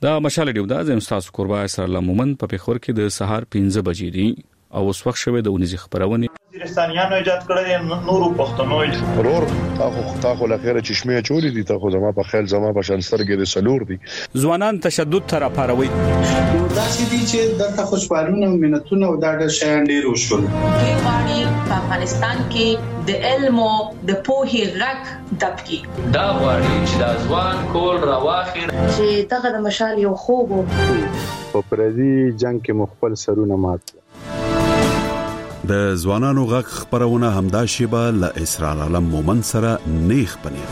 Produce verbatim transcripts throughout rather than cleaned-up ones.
دا مشال ډیو دا زم تاسو قربا اسر الله مومن په پیښور کې د سهار پنځه بجې دي او اوس وخت شوه د ونیزي خبرونه وزیرستانیانو ایجاد کړل نورو پښتنو ضرور تاسو تاسو لخيره چشمه چولې دي تاسو زما په خیال زما په شان سترګې سلور دي ځوانان تشدد تر پاروي دا چې دي چې دغه خوشبالونه او مننتونه او دا د شیان ډیر وشول کې غواړي په افغانستان کې د علم او د پوهې غږ دبکي دا غواړي چې د ځوان کول راواخیر چې دغه د مشال یو خوب په پردي جنگ کې مخبل سرونه مات د ځوانانو غږ خبرونه همدا شیبه ل اسرار علم مومن سره نیخ پنیر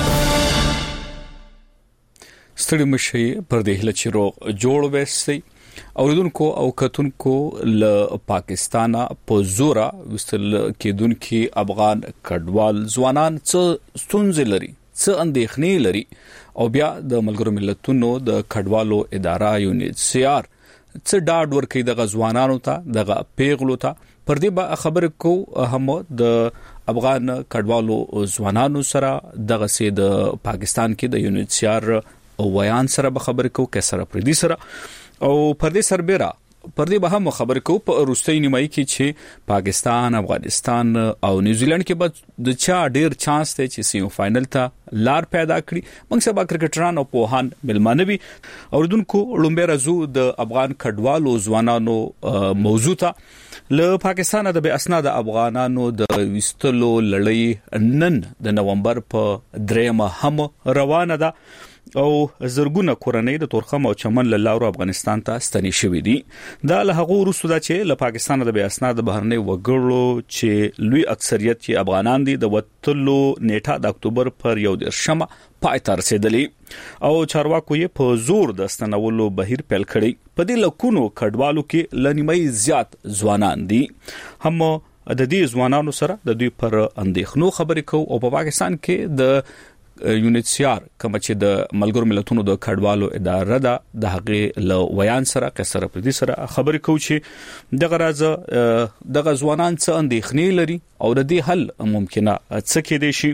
ستړي مشي پر دې هله چې روغ جوړ وسي اوریدونکو او کتونکو ل پاکستان په زورا وستل کېدونکو افغان کډوال ځوانان څه ستونزې لري څه اندېښنې لري او بیا د ملګرو ملتونو د کډوالو اداره یونیټ سی آر څه ډاډ ورکړي د ځوانانو ته د پیغلو ته پر دې به خبر کو هم د افغان کډوالو ځوانانو سره دغه سي د پاکستان کې د یونیټ سی آر او ویان سره به خبر کو کې سره پر دې سره او پر دې سربېرا پر دې به هم خبر کو په روسي نیمایي کې چې پاکستان افغانستان او نیوزیلند کې به د چا ډیر چانس ته چې سیمه فائنل ته لار پیدا کړي موږ سبا کرکټران او پوهان ملمانوي اوردونکو لومبه رزو د افغان کډوالو ځوانانو موضوع ته له پاکستان د به اسناد افغانانو د وستلو لړۍ نن د نومبر په دریمه هم روانه ده او زرګونه کورنۍ د تورخم او چمن له لارو افغانستان ته ستنې شوې دي دا له هغه وروسته ده چې له پاکستان د به اسناد بهرنۍ وګړو چې لوی اکثریت یې افغانان دي د وټلو نیټه د اکتوبر پر یو درشمه پای ته رسیدلې او چارواکو یې په زور د ستنولو بهیر پیل کړی په دې لکونو کډوالو کې لنیمای زیات ځوانان دي هم د دې ځوانانو سره د دوی پر اندېښنو خبرې کوو او په پاکستان کې د یونیټ سی آر کوم چې د ملګرو ملتونو د کډوالو اداره ده د هغه ل ویان سره کسره پر دې سره خبرې کوي چې دغه راز دغه ځوانان څه اندېښنې لري او د دې حل ممکنه څه کې دي شي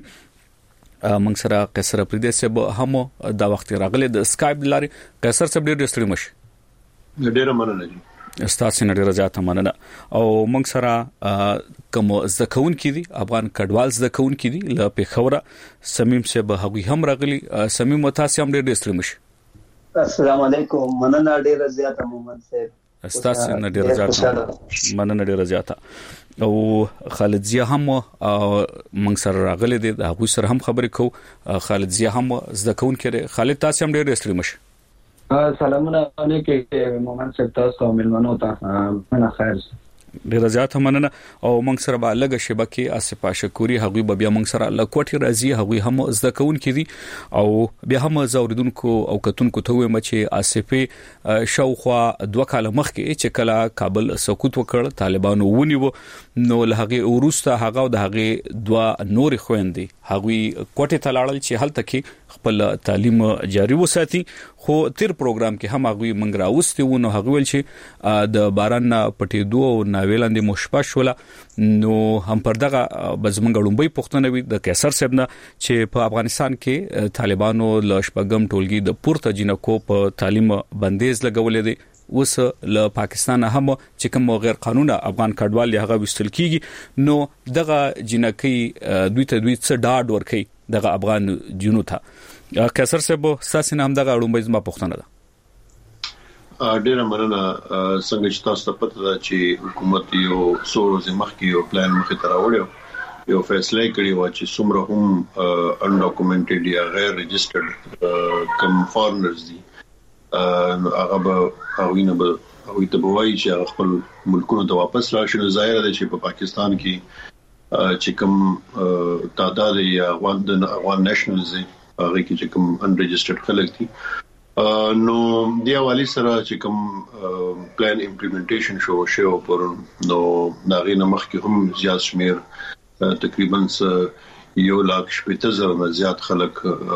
موږ سره کسره پر دې سبب هم دا وخت راغله د اسکایپ لاري کسر سره ډېر ستړي مشه ډېر مننه استاد سره ډیر زیاته مننه او موږ سره کوم زکون کې دي افغان کډوال زکون کې دي ل پیښوره سمیم سے به هغه هم راغلي سمیم تاسو هم ډیر ستړي مشه السلام علیکم مننه ډیر زیاته مومن صاحب استاد سره ډیر زیاته مننه ډیر زیاته او خالد ضیا هم موږ سره راغلي دي هغه سره هم خبرې کو خالد ضیا هم زکون کې خالد تاسو هم ډیر ستړي مشه سلامونه علیکم مومن صاحب تاسو ملمنو ته مننه خیر ډیر زیات مننه او موږ سره به لګه شبکه اسفه شکوري هغه به بیا موږ سره لکوټي راځي هغه هم زده کون کړي او بیا هم زوریدونکو او کتونکو ته وایم چې اسفه شاوخوا دوه کاله مخکې چې کله کابل سقوط وکړ طالبانو ونیو نو له هغه ورسته هغه د هغه دوه نور خويندې هغه کوټه تلاړل چې هلته کې خپل تعلیم جاری وساتي خو تیر پروګرام کې هم هغه منګ راوستي و نو هغه ول چې د باران پټې دوه ناویلاندې مشپش ولا نو هم پر دغه بزمنګ لومبي پښتنه وي د کیسر صاحب نه چې په افغانستان کې طالبانو ل شپږم ټولګي د پورته جنکو په تعلیم بندیز لګولې دي اوس له پاکستان هم چې کوم غیر قانوني افغان کډوال هغه وستل کیږي نو دغه جنکی دوی ته دوی څه ډاډ ورکي دغه افغان جنو ته کیسر صاحب ساسي نام دغه لومبي زما پښتنه ده ډیره مننه څنګه چې تاسو ته پته ده چې حکومت یو سوروز مخکې یو پلان مخې ته راوړی یو فیصله کړی و چې څومره هم انډاکومنټډ یا غیر ريجسترډ کم فارنرز دي هغه به هغه نه به هغه ته بوایي چې خپل ملکونو ته واپس راشي نو ظاهر ده چې په پاکستان کې چې کوم تعداد یا افغان د افغان نېشنلز هغه کې چې کوم ان ريجسترډ خلک دي نو دی والی سره چې کوم پلان امپلیمنټیشن شو شو پر نو داغه نمخ کې هم زیات شمیر تقریبا یو لاک شپږ زره نه زیات خلک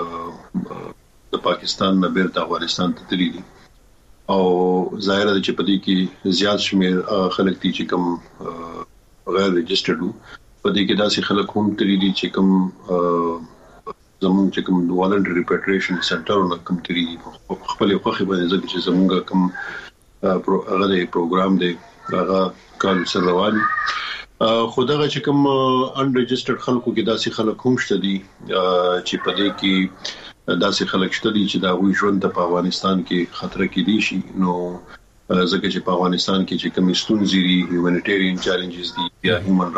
د پاکستان نه بیرته افغانستان ته تللي دي او ظاهر ده چې په دې کې زیات شمیر خلک دي چې کوم غیر ريجسترډ په دې کې داسې خلک هم تللي دي چې کوم زموږ چې کوم والنټري ریپاټریشن سنټرونه کوم تری خپل خوخي باندې ځکه چې زموږ کوم هغه دی پروګرام دی هغه کال سره روان خدای چې کوم ان ريجسترډ خلکو کې داسې خلک هم شته دي چې په دې کې داسې خلک شته دي چې دا وی ژوند په افغانستان کې خطر کې دي شي نو ځکه چې په افغانستان کې چې کوم ستونزې دي هیومانیټیرین چیلنجز دي یا هیومن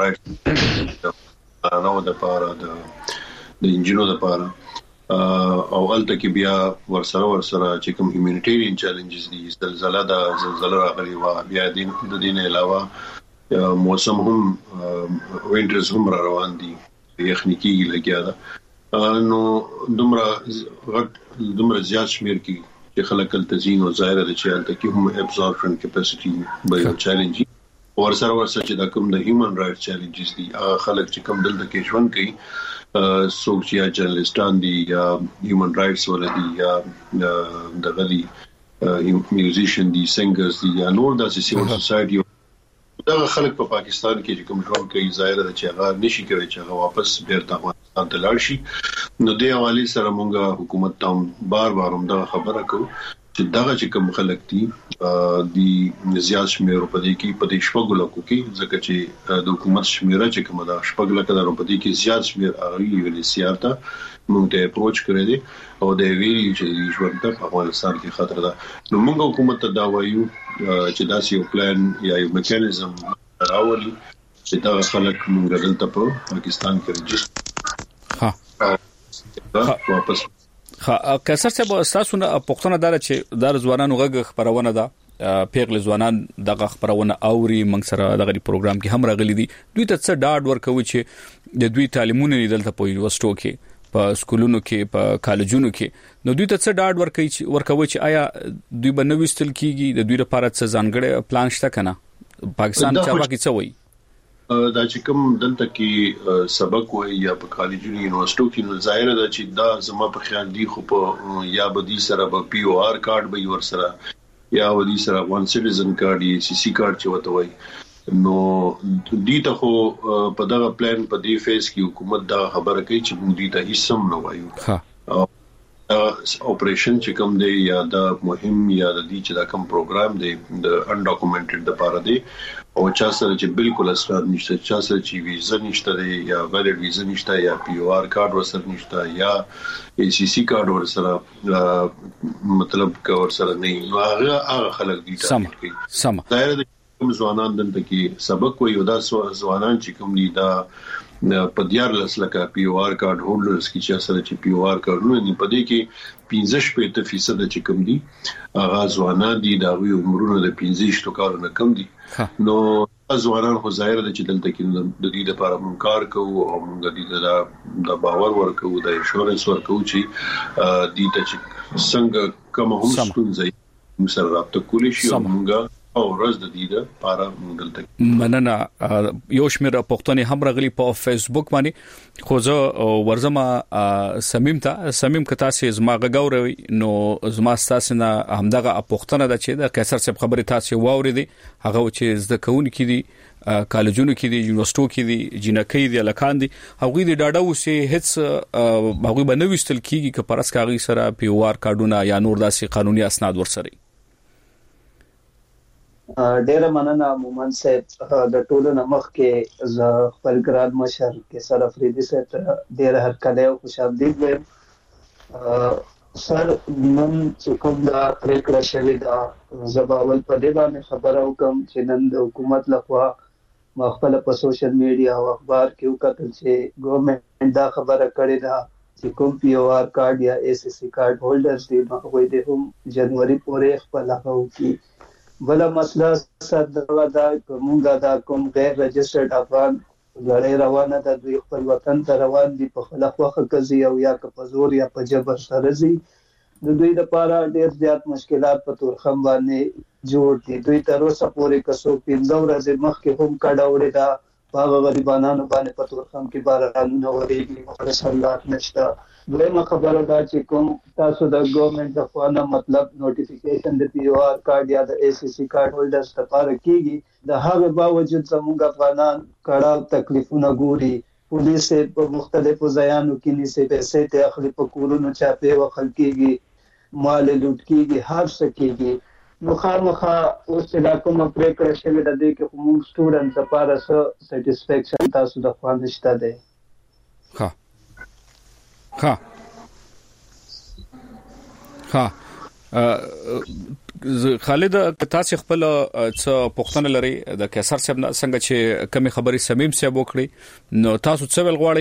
رائټس نو د پاره د د انجینو د پاره او الته کې بیا ورسره ورسره چې کوم هیومانیټیرین چیلنجز دي زلزلہ دا زلزلہ راغلي وا بیا د دین علاوه موسم هم وینټرز هم را روان دي یخنیکی لګیا ده نو دومره غټ دومره زیات شمیر کې چې خلک التزین او ظاهر د چالت کې هم ابزوربشن کیپاسټي به چیلنج ورسره ورسره چې د کوم د هیومن رائټ چیلنجز دي خلک چې کوم دلته کې ژوند کوي څوک چې یا جرنالستان دي یا هیومن رائټس ولدي یا د غلي میوزیشن دي سنگرز دي یا نور د سیویل سوسایټي دا خلک په پاکستان کې چې کوم ژوند کوي ظاهر د چې هغه نشي کوي چې هغه واپس بیرته افغانستان ته لاړ شي نو د حواله سره مونږه حکومت ته بار بار هم دا خبره کوو چې دا چې کوم خلک دي د زیات شمیر په دې کې په دې شپږ لکو کې ځکه چې د حکومت شمیره چې کومه دا شپږ لکه د په دې کې زیات شمیر اغلی ویلي سیارته موږ ته اپروچ کړی دي او د ویلي چې ژوند په افغانستان کې خطر ده نو موږ حکومت ته دا وایو چې دا یو پلان یا یو میکانیزم راولي چې دا خلک موږ دلته په پاکستان کې ريجستر ها واپس ها کسر څه تاسو نه پښتنه دار چې د ځوانانو غږ خبرونه ده پیغله ځوانان دغه خبرونه اوري موږ سره دغه پروګرام کې هم راغلي دي دوی ته څه ډاډ ورکوي چې د دوی تعلیمونه دلته په یونیورسيټو کې په سکولونو کې په کالجونو کې نو دوی ته څه ډاډ ورکوي چې ورکوي چې آیا دوی به نو وستل کیږي د دوی لپاره څه ځانګړي پلان شته کنه پاکستان چا باقي څه وایي دا چې کوم دلته کې سبق وای یا په کالجونو یونیورسيټو کې نو ظاهر ده چې دا زما په خیال دی خو په یا بدی سره په پی او آر کارت به ور سره یا ودی سره وان سټیزن کارت یا سی سی کارت چې وته وای نو دې ته خو په دغه پلان په دې فیس کې حکومت دا خبره کوي چې موږ دې ته هیڅ هم نه وایو ها اپریشن چې کوم دی یا دا مهم یا د دې چې دا کوم پروګرام دی د ان ډاکومنټډ د پاره دی او چا سره چې بالکل اسناد نشته چا سره چې ویزا نشته دی یا ویلډ ویزا نشته یا پی او آر کارت ورسره نشته یا ای سی سی کارت ورسره مطلب کا ورسره نه نو هغه هغه خلک دي سم سم دایره د کوم ځوانان دلته کې سبق وي او دا ځوانان چې کوم دي دا په دیار لسلکه پی او آر کارت هولډرز کې چې سره چې پی او آر کارتونه نه پدې کې پنځه شپږ فیصد چې کوم دي هغه ځوانان دي دا وی عمرونه د پنځه شتو کارونه کم دي نو ځوانان خو ظاهر دي چې دلته کې د دې لپاره مونږ کار کوو او مونږ دې د باور ورکو د انشورنس ورکو چې دې ته چې څنګه کوم هم ستونزې موږ سره رابطه کولی شي او مونږ او ورځ د دې لپاره مونږ دلته مننه یو شمیر پښتون هم راغلي په فیسبوک باندې خو زه ورزما سمیم ته سمیم کتا سي زما غوړوي نو زما تاسو نه همدغه پښتنه د چې د قیصر صاحب خبره تاسو واوري هغه چې زده کون کې دي کالجونو کې دي یونیورسيټو کې دي جنکې دي لکان دي هغه دي ډاډه وسه هیڅ هغه بنويستل کیږي چې پرس کاغي سره پی او آر کارډونه یا نور داسې قانوني اسناد ورسره ډېر مننه مومن صاحب د ټولو نمخ کې ز خپل ګراد مشر کې سر افریدي صاحب ډېر هر کله او خوشاله دي سر نن چې کوم دا پریکړه شوې ده زباول په دې باندې خبره وکم چې نن د حکومت لخوا مخبل په سوشل میډیا او اخبار کې وکړل چې ګورنمنت دا خبره کړې ده چې کوم پی او آر کارت یا ای سی سی کارت هولډرز دي هغه د هم جنوري پورې خپل هغه کی بل مسله صدغه دا کومه دا کوم غیر رجسټرډ افغان لړۍ روانه ده دوی خپل وطن ته روان دي په خلاف وخت کوي او یا په زور یا په جبر سره زی د دوی لپاره ډېر زیات مشکلات په تورخم باندې جوړ دي دوی تر اوسه پورې کسو پنځه ورځې مخکې هم کډه وړي دا په غریبانو باندې په تورخم کې بارانونه ورېږي مخالفت نشته دویمه خبره دا چې کوم تاسو د ګورنمنت د خوا مطلب نوټیفیکیشن د پی او آر کارت یا د ای سی سی کارت هولډرز لپاره کیږي د هغه باوجود زموږ افغانان کړه تکلیفونه ګوري پولیس په مختلفو ځایانو کې نیسي، پیسې ته اخلي، په کورونو چاپې وخل کېږي، مال لوټ کېږي، هر څه کېږي. نو خامخا اوس دا کومه پرېکړه شوې ده دې کې خو موږ سټوډنټ لپاره څه سیټسفیکشن تاسو د خوا نشته دی. ها ها ها خالد تاسو خپل څه پوښتنه لري د کیسر صاحب څنګه چې کمی خبري سمیم صاحب وکړي نو تاسو څه ویل غواړئ؟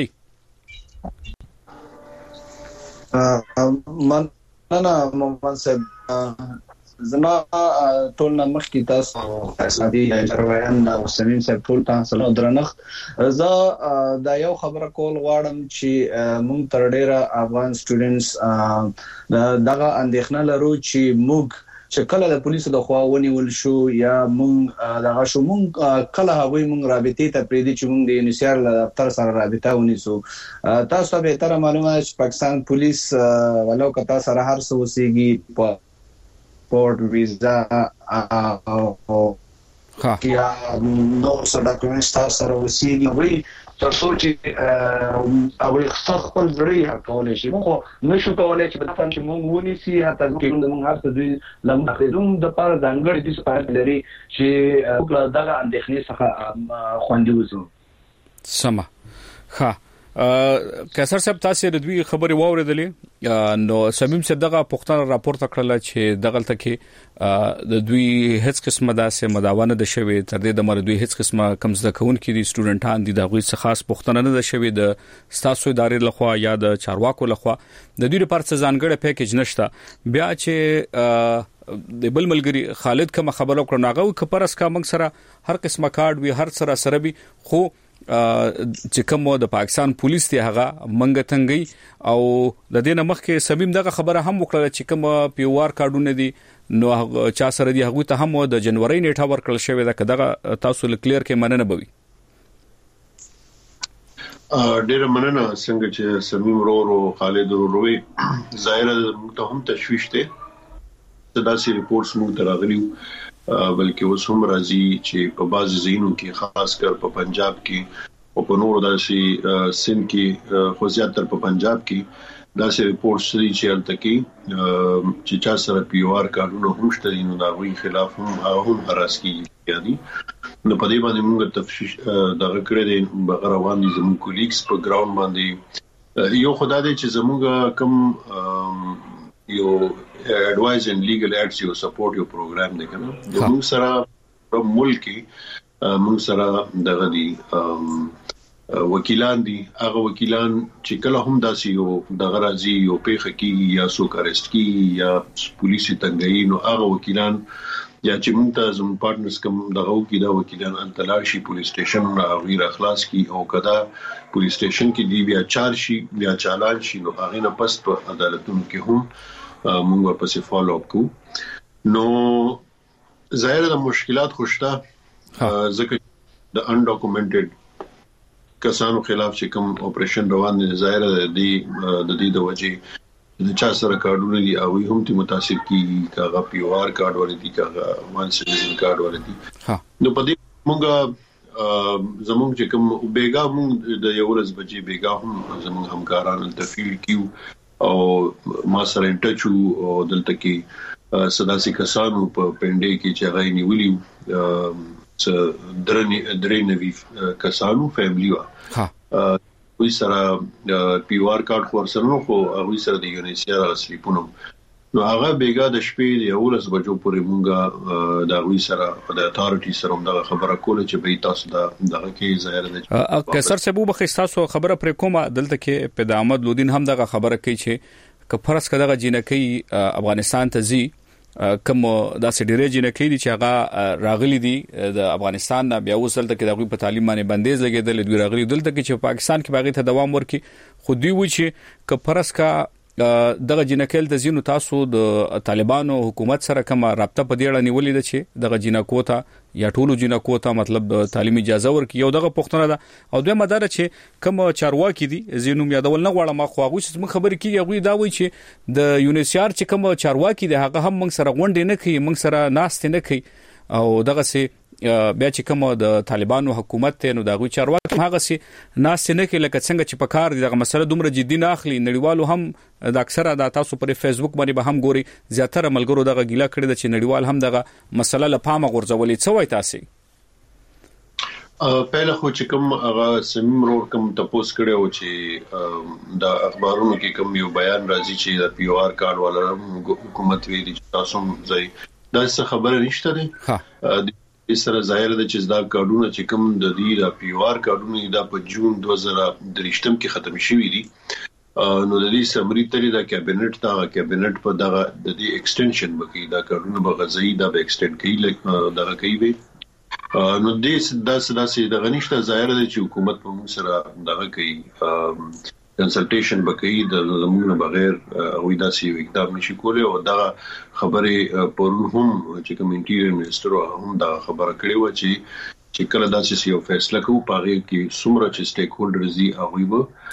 من نه محمد صاحب زما ټول نمخ کی تاسو اسادي جرویان او سمیم صاحب ټول تاسو نو درنخ زه دا یو خبره کول غواړم چې مونږ تر ډیره افغان سټوډنټس دغه اندېښنه لرو چې موږ چې کله د پولیسو د خوا ونیول شو یا مونږ دغه شو مونږ کله هغوی مونږ رابطې ته پریدي چې مونږ د یونیسیار له دفتر سره رابطه ونیسو. تاسو به تر معلومه چې پاکستان پولیس ولو کتا سره هر څه وسیږي په پورت ویزا او یا نو څه ډاکومنټس تاسو سره وسیږي وي تاسو چې او خپل ځړې کولای شي. موږ نشو کولای چې په تاسو کې موږ ونیسي حتی چې موږ هر څه دوی لمخدوم د پاره ځانګړي د سپارښت لري چې دغه اندېښنې څخه خوندي وځو. سم ښه کیسر صاحب تاسو د دوی خبري واوریدلې نو سمیم صاحب دغه پښتنه راپورته کړل چې دغلت کې د دوی هیڅ قسمه داسې مداونه د شوی تر دې د مر دوی هیڅ قسمه کم زده کون کې دي سټوډنټان دي دغه څه خاص پښتنه نه د شوی د ستاسو ادارې لخوا یا د چارواکو لخوا د دوی لپاره څه ځانګړی پیکیج نشته. بیا چې د بل ملګری خالد کوم خبرو کړو ناغه کپرس کا موږ سره هر قسمه کارت وی هر سره سره بي خو چې کوم د پاکستان پولیس ته هغه منګ تنګي او د دې نمخ کې سمیم دغه خبره هم وکړه چې کوم پیوار کارډونه دي نو چا سره دی هغه ته هم د جنوري نیټه ورکړل شوې ده کداغه تاسو کلیر کې مننه بوي. ډېر مننه څنګه چې سمیم ورو خالد وروي ظاهر ته هم تشويش ته داسې ریپورتس موږ تراغلیو بلکې اوس هم راځي چې په بعضي ځایونو کې خاص کر په پنجاب کې او په نورو داسې سند کې خو زیاتره په پنجاب کې داسې ریپورتس لري چې البته کې چې چا سره پی او آر کارونه هم شته نو دا غوي خلاف هم هم هراس کیږي یعنی نو په دې باندې موږ تفصیل دغه کړی دی بغروان دي زموږ کولیګز په ګراوند باندې یو خدای دې چې زموږ کم یو advice and legal acts یو سپورټ یو پروګرام دی کنه د موږ سره په ملک موږ سره دغه دي وکیلان دي هغه وکیلان چې کله هم داسې یو دغه راځي یو پیخه کی یا سو کارست کی یا پولیسي تنګي نو هغه وکیلان یا چې موږ ته زموږ پارتنرز کوم دغه کی دا وکیلان انتلاشي پولیس سټیشن نه غیر اخلاص کی او کدا پولیس سټیشن کې دی بیا چارج شي بیا چالان شي نو هغه نه پس په عدالتونو کې هم موږ ورپسې فالو اپ کو نو ظاهر د مشکلات خوشته ځکه د ان ډاکومنټډ کسانو خلاف چې کوم اپریشن روان دي ظاهر دی د دې د وجې د چا سره کارډونه دي او هم ته متاثر کیږي کاغه پی او آر کارت ورته کاغه وان سټیزن کارت ورته نو په دې موږ زموږ چې کوم بیګا موږ د یو ورځ بچي بیګا هم زموږ همکاران تفیل کیو او ما سره انټچو او دلته کې سداسي کسانو په پنده کې چې غي نیولی څ درنې درې نوي کسانو فیملی وا ها وی سره پی او آر کارت ورسره خو وی سره د یونیسیار سلیپونو نو هغه بیګا د شپې د اولس بجو پورې مونږه د وی سره د اتارټي سره د خبره کوله چې به تاسو دا دغه کې ظاهر ده کسر سبو بخښتاسو خبره پر کومه دلته کې په دامد لودین هم دغه خبره کوي چې کفرس کداغه جنکی افغانستان ته زی کوم داسې ډیره جنکی دي چې هغه راغلي دي د افغانستان نه بیا وصل ته کې دغه په تعلیم باندې بندیز لګیدل دوی راغلي دلته کې چې پاکستان کې باغی ته دوام ورکي خو دوی و چې کفرس کا دغه جنکل د زینو تاسو د طالبانو حکومت سره کوم رابطه په دې اړه نیولې ده چې دغه جنکو ته یا ټولو جنکو ته مطلب د تعلیمي اجازه ورکړي یو دغه پښتنه ده او دوی مدار چې کوم چارواکي دي زینو یادول نه غواړم خو هغه چې موږ خبرې کیږي هغه دا وایي چې د یونیسیار چې کوم چارواکي دي هغه هم موږ سره غونډې نه کوي موږ سره ناست نه کوي او دغه سي بیا چې کوم د طالبانو حکومت ته نو د غوي چارواکي هغه سي ناس نه کې لکه څنګه چې په کار دغه مسله دومره جدي نه اخلي نړیوالو هم د اکثره د تاسو پر فیسبوک باندې به هم ګوري زیاتره ملګرو دغه ګیله کړی د چې نړیوال هم دغه مسله لپاره غورځولې څه وای تاسو پهله خو چې کوم هغه سمیم روډ کوم تاسو کړو چې د اخبارونو کې کوم یو بیان راځي چې د پی او آر کارت والا حکومت ویلي چې تاسو ځای دا څه خبره نشته ده ها د سره ظاهر ده چې دا کارډونه چې کوم د دې د پی او آر کارډونه د په جون دوه زره درې م کې ختم شوی دي نو د دې سمري ترې د کابینټ تا کابینټ په دغه د دې ایکسټنشن بکی دا کارډونه به غزي دا به ایکسټند کوي لکه دغه کوي نو دې داس داسې د غنښت ظاهر دی چې حکومت په موږ سره دغه کوي کنسلټیشن بکې د زموږ بغیر او داسې اقدام نشي کولای او دا خبره پرون هم چې کوم انټیریر منسٹر هم دا خبره کړې و چې چې کله داسې یو فیصله کوي په هغه کې څومره چې سټیک هولډرز دي هغه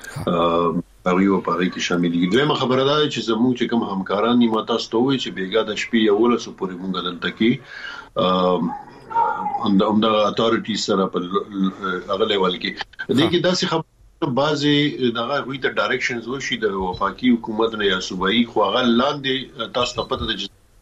به هغه په هغه کې شامل دي دویمه خبره ده چې زموږ چې کوم همکاران نیمه تاسو ته وي چې بیګا د شپې یو لسو پورې مونږ دلته کې اند د اتارټي سره په هغه لیول کې د کې داسې خبره بعضي دغه وی ته ډایرکشنز وشي د وفاقي حکومت نه یا صوبایي خو هغه لاندې تاسو ته پته ده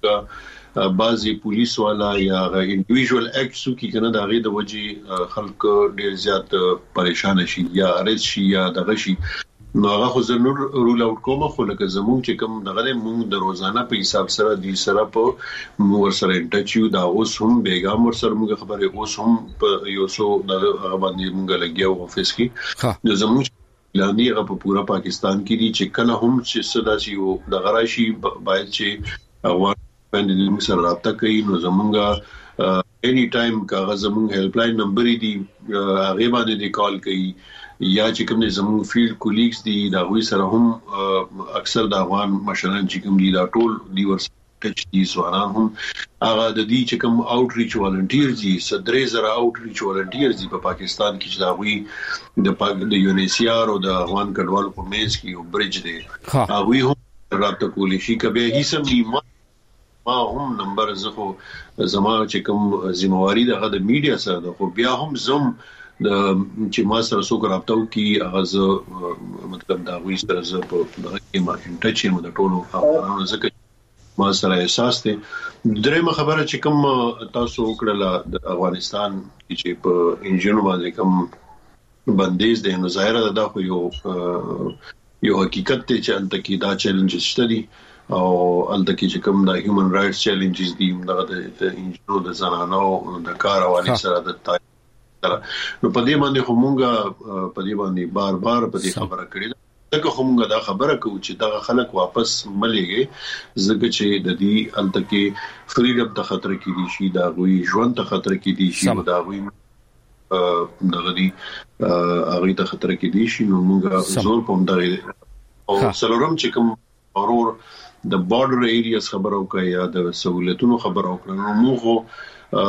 چې بعضي پولیس والا یا انډیویډوال اکټس کی کنه د غي د وجې خلک ډیر زیات پریشان شي یا ارز شي یا دغه شي نو هغه خو زنور رول اوټ کومه خو لکه زموږ چې کوم دغه مونږ د روزانه په حساب سره د سره په مور سره انټچیو دا اوس هم بیګام ور سره موږ خبره اوس هم په یو څو د هغه باندې موږ لګیاو افیس کې د زموږ لاندې هغه په پورا پاکستان کې دي چې کله هم چې صدا شي او د غراشي باید چې هغه باندې موږ سره رابطه کوي نو زموږه اني ټایم کاغذ زموږ هیلپ لاین نمبر دی هغه باندې د کال کوي یا چې کوم زموږ فیلډ کولیګز دي دا وی سره هم اکثر د افغان مشران چې کوم دي دا ټول دی ور ټچ دي سوالان هم هغه د دې چې کوم اوټریچ والنټیرز دي صدرې زره اوټریچ والنټیرز دي په پاکستان کې چې دا وی د پاک د یونیسیار او د افغان کډوالو په میز کې یو برج دی هغه هم رابطه کولی شي کبه هیڅ هم ما هم نمبر زخه زما چې کوم ذمہواری دغه د میډیا سره د خو بیا هم زم د چې ما سره څو رابطه کوي هغه مطلب دا وی سره زه په دغه کې ما انټچ یم د ټولو افغانانو ځکه ما سره احساس دی درېمه خبره چې کوم تاسو وکړه د افغانستان چې په انجینو باندې کوم بندیز دی نو ظاهر ده دا خو یو یو حقیقت دی چې انت کې دا چیلنجز شته دي او الته کې چې کوم د هیومن رائټس چیلنجز دي دغه د انجینو د زنانو د کار حواله سره د نو په دې باندې همغه په دې باندې بار بار په دې خبره کړې ده که همغه دا خبره کوي چې دا خلک واپس مليږي ځکه چې د دې الته کې فریډم ته خطر کې دي شي دا غوي ژوند ته خطر کې دي شي دا غوي دغه دي هغه ته خطر کې دي شي نو موږ زور پوم دغه او سلورم چې کوم اورور د بارډر ایریاز خبر او کوي یا د سہولتونو خبر او کړو نو موږ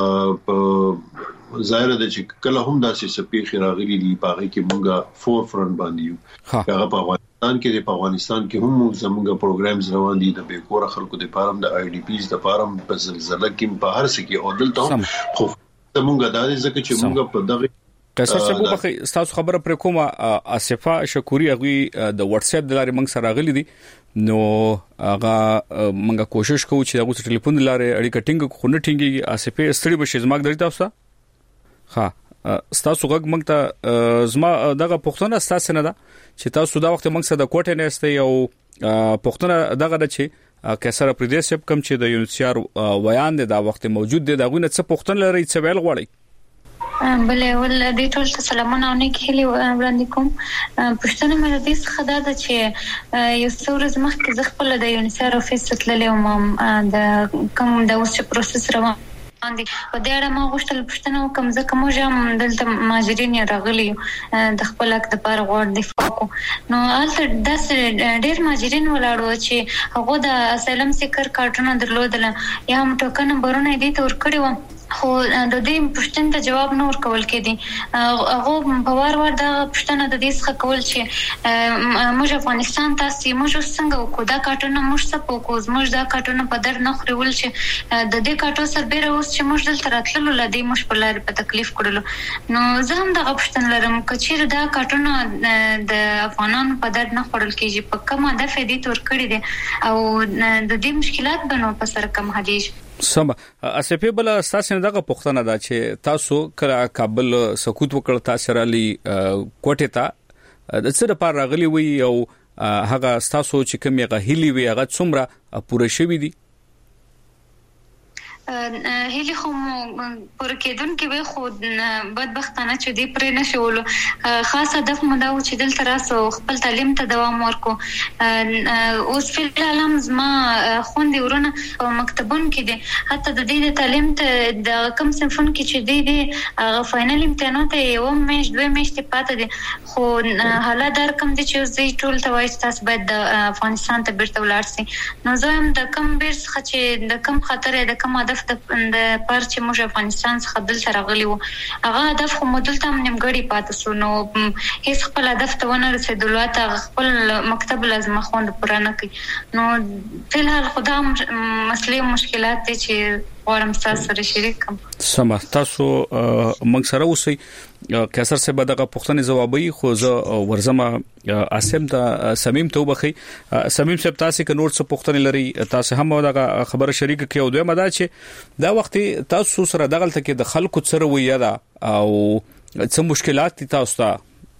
په ظاهر ده چې کله هم داسې سپی خراغلي دي پاره کې مونږه فور فرنٹ باندې یو هغه په افغانستان کې د افغانستان کې هم زموږ پروګرامز روان دي د بیکور خلکو د پارم د آی ډی پیز د پارم په زلزلہ کې په هر څه کې او دلته خو زموږه د دې ځکه چې مونږ په دغه کسه چې په بخې تاسو خبره پر کومه اسفه شکوري غوي د واتس اپ د لارې موږ سره غلي دي نو هغه موږ کوشش کوو چې هغه ټلیفون لارې اړیکه ټینګ خو نه ټینګي اسفه ستړي بشي زما درته تاسو ها تاسو غږ موږ ته زما دغه پښتنه تاسو نه ده چې تاسو دا وخت موږ سره د کوټه نه استي او پښتنه دغه د چې کیسره پردیس کم چې د یونیسیار ویان دی دا وخت موجود دی دا غوښنه څه پښتنه لري څه ویل غواړي بله ول د ټول سلامونه او نیک هلي وړاندې کوم پښتنه مې د څه خدای ده چې یو څورز مخکې ز خپل د یونیسیار افیس تللې او د کوم د اوس پروسس روان دي په دې اړه ما غوښتل پښتنه کوم ځکه موږ دلته ماجرین راغلي د خپل حق د پاره غوړ دفاع کو نو الته داس ډېر ماجرین ولاړو چې هغه د اسلام سیکر کارتونه درلودل یا هم ټوکن نمبرونه دي تور کړی و خو د دې پوښتنې ته جواب نه ورکول کېدی. هغه په وار وار دا پوښتنه د دې څخه کول چې موږ افغانستان تاسو موږ څنګه وکړو دا کارټونه موږ څه پوکو موږ دا کارټونه په در نه خورول چې د دې کارټو سربېره اوس چې موږ دلته راتللو لدې موږ په لار په تکلیف کړلو. نو زه هم دا پوښتنه لرم چې چیرې دا کارټونه د افغانانو په در نه خورل کېږي په کومه د فدې تور کړی دي او د دې مشکلات بنو په سر کم حدیث سم اسپی بل اساسا دغه پښتنه دا چې تاسو کله کابل سکوت وکړ تاسو را لې کوټه ته د څه لپاره راغلی وي او هغه تاسو چې کومه غهلی وي هغه څومره پوره شوی دي؟ هیله خو پر کېدون کې به خود بدبختانه چې دی پرې نشولو. خاص هدف مو دا و چې دلته راسو خپل تعلیم ته دوام ورکو. اوس په عالم زما خوندې ورونه او مکتبون کې دي حتی د دې تعلیم ته د کم صنفون کې چې دی دی فائنل امتحانات یو میاشت دوه میاشتې پاتې دي خو حالات در کم دي چې زه ټول توای تاسو باید د افغانستان ته بیرته ولاړ شئ. نو زه هم د کم بیرس چې د کم خطر د کم هدف د پر چې موږ افغانستان څخه دلته راغلي وو هغه هدف خو مدلته هم نیمګړی پاتې شو. نو هیڅ خپل هدف ته ونه رسېدلو ته خپل مکتب لازم خوند پوره نه کړي. نو په الحال خدا مسلې مشکلات دي چې غواړم تاسو سره شریک کړم. سم تاسو موږ سره اوسئ کیسر سے بدغه پښتنې جوابي خو زه ورزمه اسیم ته سمیم ته وبخي. سمیم صاحب تاسو کې نور څه پښتنې لري تاسو هم دغه خبره شریک کړئ او دوی مدا چې دا وخت تاسو سره دغه تل کې د خلکو سره ویا دا او څه مشکلات تاسو ته؟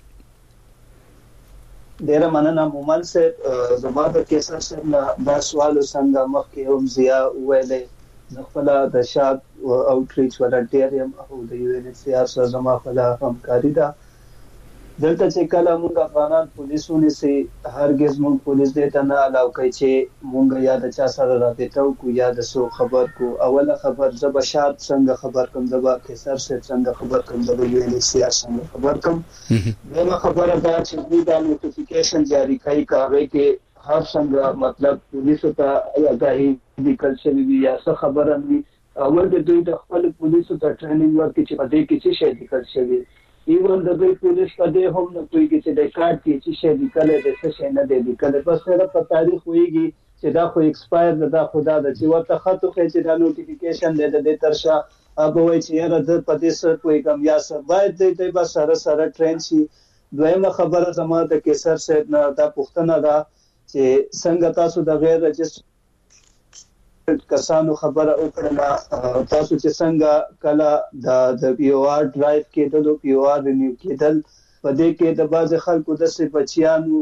ډیره مننه مومن صاحب زما د کیسر صاحب دا سوال څنګه مخکې هم زیا ویلې خپل د شاد او اوټریچ ولنټیریم او د یو ان سی آر سره زما خپل همکاري ده. دلته چې کله موږ افغانان پولیسونه سي هرگز موږ پولیس دې ته نه الاو کوي چې موږ یا د چا سره رابطه وکړو یا د سو خبر کو. اوله خبر زب شاد څنګه خبر کوم زبا کیسر سے څنګه خبر کوم د یو ان سی آر څنګه خبر کوم. دغه خبره دا چې دوی دا نوټیفیکیشن جاری کوي کاغه کې هر څنګه مطلب پولیسو ته آگاهي لیکل شوی وي یا څه خبره وي اول د دوی د خپل پولیسو ته ټریننګ ورکړي چې په دې کې څه شی لیکل شوی. ایون د دوی پولیس په دې هم نه کوي چې د کارت کې څه شی لیکل دي څه شی نه دی لیکل. بس سره په تاریخ ویږي چې دا خو ایکسپایر ده دا خدا د چې ورته خط خو چې دا نوټیفیکیشن دی د دې ترشا ابو وای چې یاره د پدې سره کوئی کم یا سره باید دې بس سره سره ټرین شي. دویمه خبره زما د کیسر صاحب نه دا پښتنه ده چې څنګه تاسو د غیر رجسټر کسانو خبره وکړه تاسو چې څنګه کله د د پی او آر ډرایو کې د پی او آر رینیو کېدل په دې کې د باز خلکو د څه بچیانو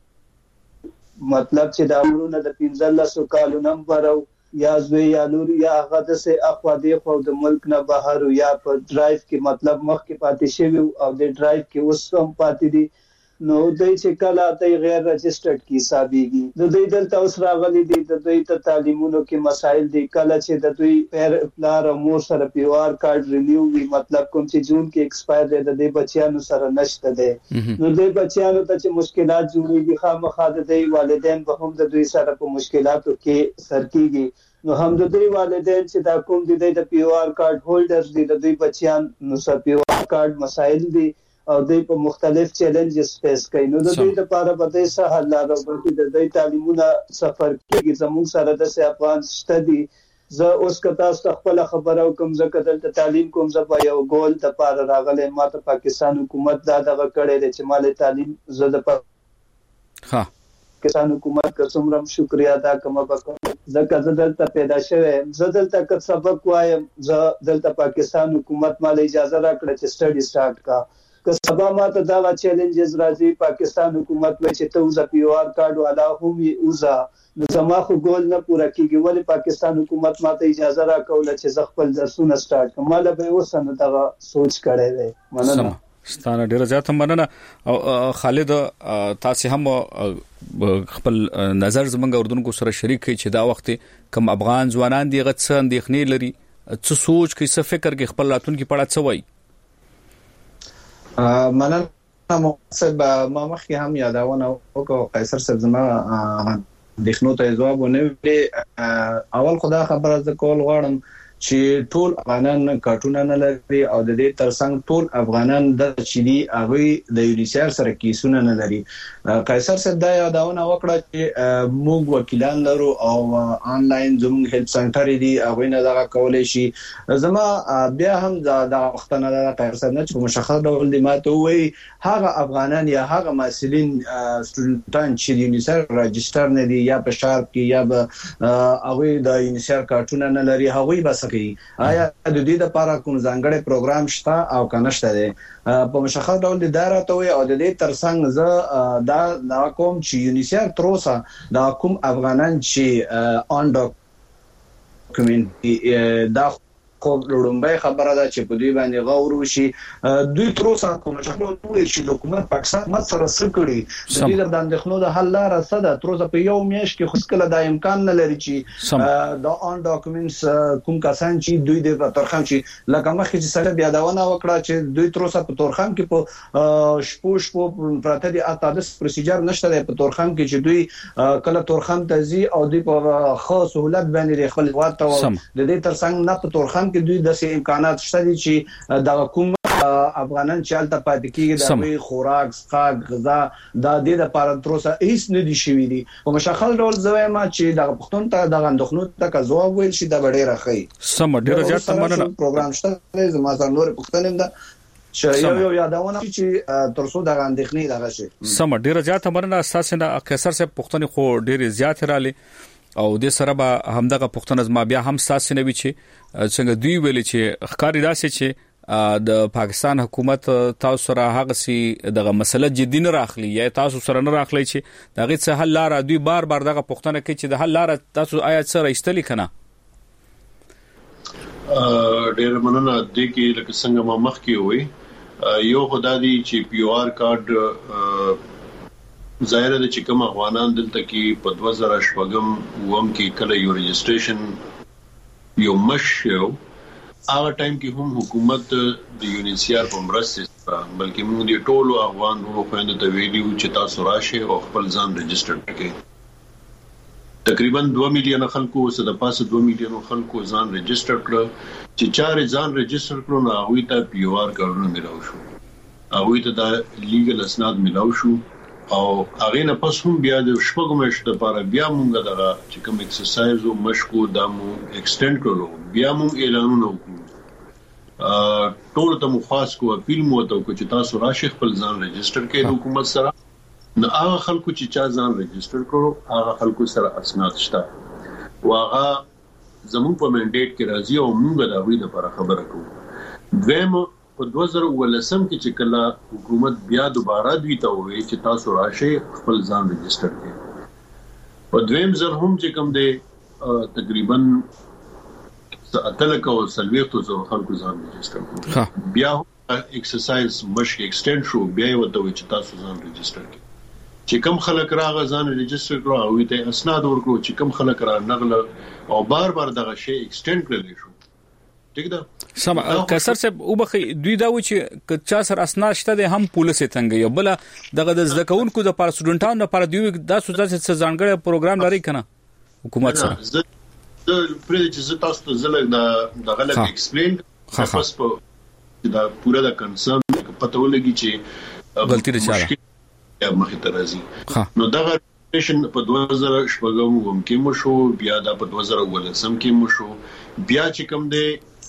مطلب چې د امرونه د پنځلسو کالو نمبر او یا زوی یا لور یا هغه د څه اخوا دی خو د ملک نه بهر یا په ډرایو کې مطلب مخ کې پاتې شوی او د ډرایو کې اوس هم پاتې دي. نو دوی چې کله د غیر رجسټرډ کی حسابيږي د دوی دلته اوس راغلي دي د دوی ته تعلیمونو کې مسایل دي کله چې د دوی پیر پلار او مور سره پی او آر کارت رینیو وی مطلب کوم چې جون کې ایکسپایر دی د دې بچیانو سره نشته دي. نو د بچیانو ته چې مشکلات جوړيږي خامخا د دوی والدین به هم د دوی سره په مشکلاتو کې سر کیږي. نو هم د دوی والدین چې دا کوم دي د پی او آر کارت هولډرز دي د دوی بچیان نو سره پی او آر کارت مسایل دي او دوی په مختلف چیلنجز فیس کوي. نو د دوی لپاره به د څه حل لاره ورته د دوی تعلیمونه سفر کې زموږ سره د سه افغان شته دي. زه اوس که تاسو خپل خبره کوم زکه دلته تعلیم کوم زه په یو ګول د پاره راغلی ماته پاکستان حکومت دا دغه کړی چې مال تعلیم زه د ها پاکستان حکومت کا څومره شکریا ادا کوم وکړم زکه زه دلته پیدا شوم زه دلته که سبق وایم زه دلته پاکستان حکومت مال اجازه راکړه چې سټډي سٹارټ کا که سبا ماته دا چیلنجز راځي پاکستان حکومت وایي چې ته اوسه پی او آر کارت والا هم یې اوسه نو زما خو ګول نه پوره کیږي ولې پاکستان حکومت ماته اجازه راکوله چې زه خپل درسونه سٹارټ کړم مال به اوس نه دا سوچ کړی دی. مننه ستانه ډیره زیاته مننه. او خالد تاسو هم خپل نظر زمونږ اردوونکو سره شریک کړئ چې دا وخت کم افغان ځوانان دی غڅ اندېخنې لري څه سوچ کوي څه فکر کوي خپل راتلونکي په اړه څه وایي؟ مننه مصب ما مخکې هم یادونه وکړه قیصر صاحب زما دښنو ته جواب ونه ویلي. اول خدا خبره ز کول غواړم چې ټول افغانان کارتونه نه لري او د دې ترڅنګ ټول افغانان د چيدي هغه د یونیسر سره کیسونه نه لري. قیصر صاحب دا یادونه وکړه چې موږ وکیلان لرو او آنلاین زموږ هیلپ سنټر دی هغه نه دا کولای شي. زما بیا هم دا وختونه دا قیصر نه چې مشخص ډول دی ماته وي هغه افغانان یا هغه مسلین سټوډنټان چې یونیسر راجستر نه دي یا په شارپ کې یا به هغه د یونیسر کارتونه نه لري هغه به سکی آیا د دې لپاره کوم ځانګړی پروګرام شته او کنه شته دی په مشخص ډول د دارته وي او د دې ترڅنګ زه دا دا کوم چې یونیسر تروسا دا کوم افغانان چې آن ډاکومنټ دا خو لومبای خبره ده چې په دوی باندې غور وشي. دوی تر اوسه کوم چې نو چې حکومت پاکستان مت سره سکړي د دې د اندېښنو د حل لاره څه ده. تر اوسه په یو میاشت کې خو کله د امکان نه لري چې د آن ډاکومنټس کوم کسان چې دوی د ترخم چې لکه مخکې چې سره بیا داونه وکړه چې دوی تر اوسه په تورخم کې په شپو شپو پراته دي اتادس پروسیجر نشته په تورخم کې چې دوی کله تورخم ته ځي او دوی په خاص سہولت باندې خپل وخت او د دې ترڅنګ نه په تورخم کې دوی د سه امکانات شته چې د حکومت افغانان چالت پاتې کیږي د خوراک څخه غذا د دې لپاره تر اوسه هیڅ نه دي شوی دي. په مشخص ډول زویم چې د پښتون ته د غندخنو ته کا ځواب ویل شي د ډېر راخی سم ډېر زیات مننه پروګرام شته زما سره نور پښتون ده چې یو یو یادونه چې تر څو د غندخنی دغه شي سم ډېر زیات مننه. اساسا قیصر صاحب پښتون خو ډېر زیات رالی او د سره به همدغه پښتون ازما بیا هم ساسي نه وی چې څنګه دوی ویل چې ښکاری داسې چې د پاکستان حکومت تاسو سره هغه سي دغه مسله جدي نه راخلي یا تاسو سره نه راخلي چې دغه څه حل لاره دوی بار بار دغه پښتنه کوي چې د حل لاره تاسو آیا څه راستلی کنه. ډېر مننه د کې لکه څنګه ما مخ کې وي یو خدای چې پی او آر کارت ظاهر ده چې کوم افغانان دلته کې په دوه زره شپږم وم کې کله یو رجسټریشن یو مشو هغه ټایم کې هم حکومت د یونیسر په مرسته بلکې موږ د ټولو افغان ورو خويند ته ویلو چې تاسو راشئ او خپل ځان رجسټر کړئ. تقریبا دوه میلیون خلکو څخه د پاسه دوه میلیون خلکو ځان رجسټر کړ چې چار ځان رجسټر کړو نو هغه ته پی او آر کارډونه ملاو شو هغه ته د لیګل اسناد ملاو شو او هغه نه پس هم بیا د شپږم میاشتې لپاره بیا مونږ دغه چې کوم ایکسرسایز او مشکو دمو ایکسټند کړو بیا مونږ اعلانونه وکړو ټول ته مخاص کو اپیل مو ته چې تاسو راشي خپل ځان رجسټر کړئ حکومت سره نو هغه خلکو چې چا ځان رجسټر کړو هغه خلکو سره اسناد شته واغه زموږ په منډیټ کې راځي او مونږ د هغوی لپاره خبره کوو. دویم په دوه زره ولسم کې چې کله حکومت بیا دوباره دوی ته وایي چې تاسو راشئ خپل ځان رجسټر کړئ په دویم ځل هم چې کوم دی تقریبا اتلک او سلويختو زو خلکو ځان رجسټر کړو بیا ایکسرسایز مشک ایکسټند شو بیا یو ته چې تاسو ځان رجسټر کړئ چې کوم خلک راغ ځان رجسټر کړو او ته اسناد ورکړو چې کوم خلک را نغله او بار بار دغه شی ایکسټند کړل شو ٹھیک ده. سم قیصر صاحب وبخي دوی دا و چې چا سر اسناد شته د هم پولیس څنګه یو بل دغه د ځکهونکو د پر سټوډنټانو لپاره دوی دا سوچا چې ځانګړی پروګرام لري کنه حکومت سره زه پرې چې زه تاسو ته زلګ د دغه لګ ایکسپلین پس په دا پورا د کنسرن پته ولګي چې غلطی ده چاره یا مخې ته راځي نو دغه رجسټریشن په دوه زره شپږم وم کې مو شو بیا دا په دوه زره ولسم کې مو شو بیا چې کوم دی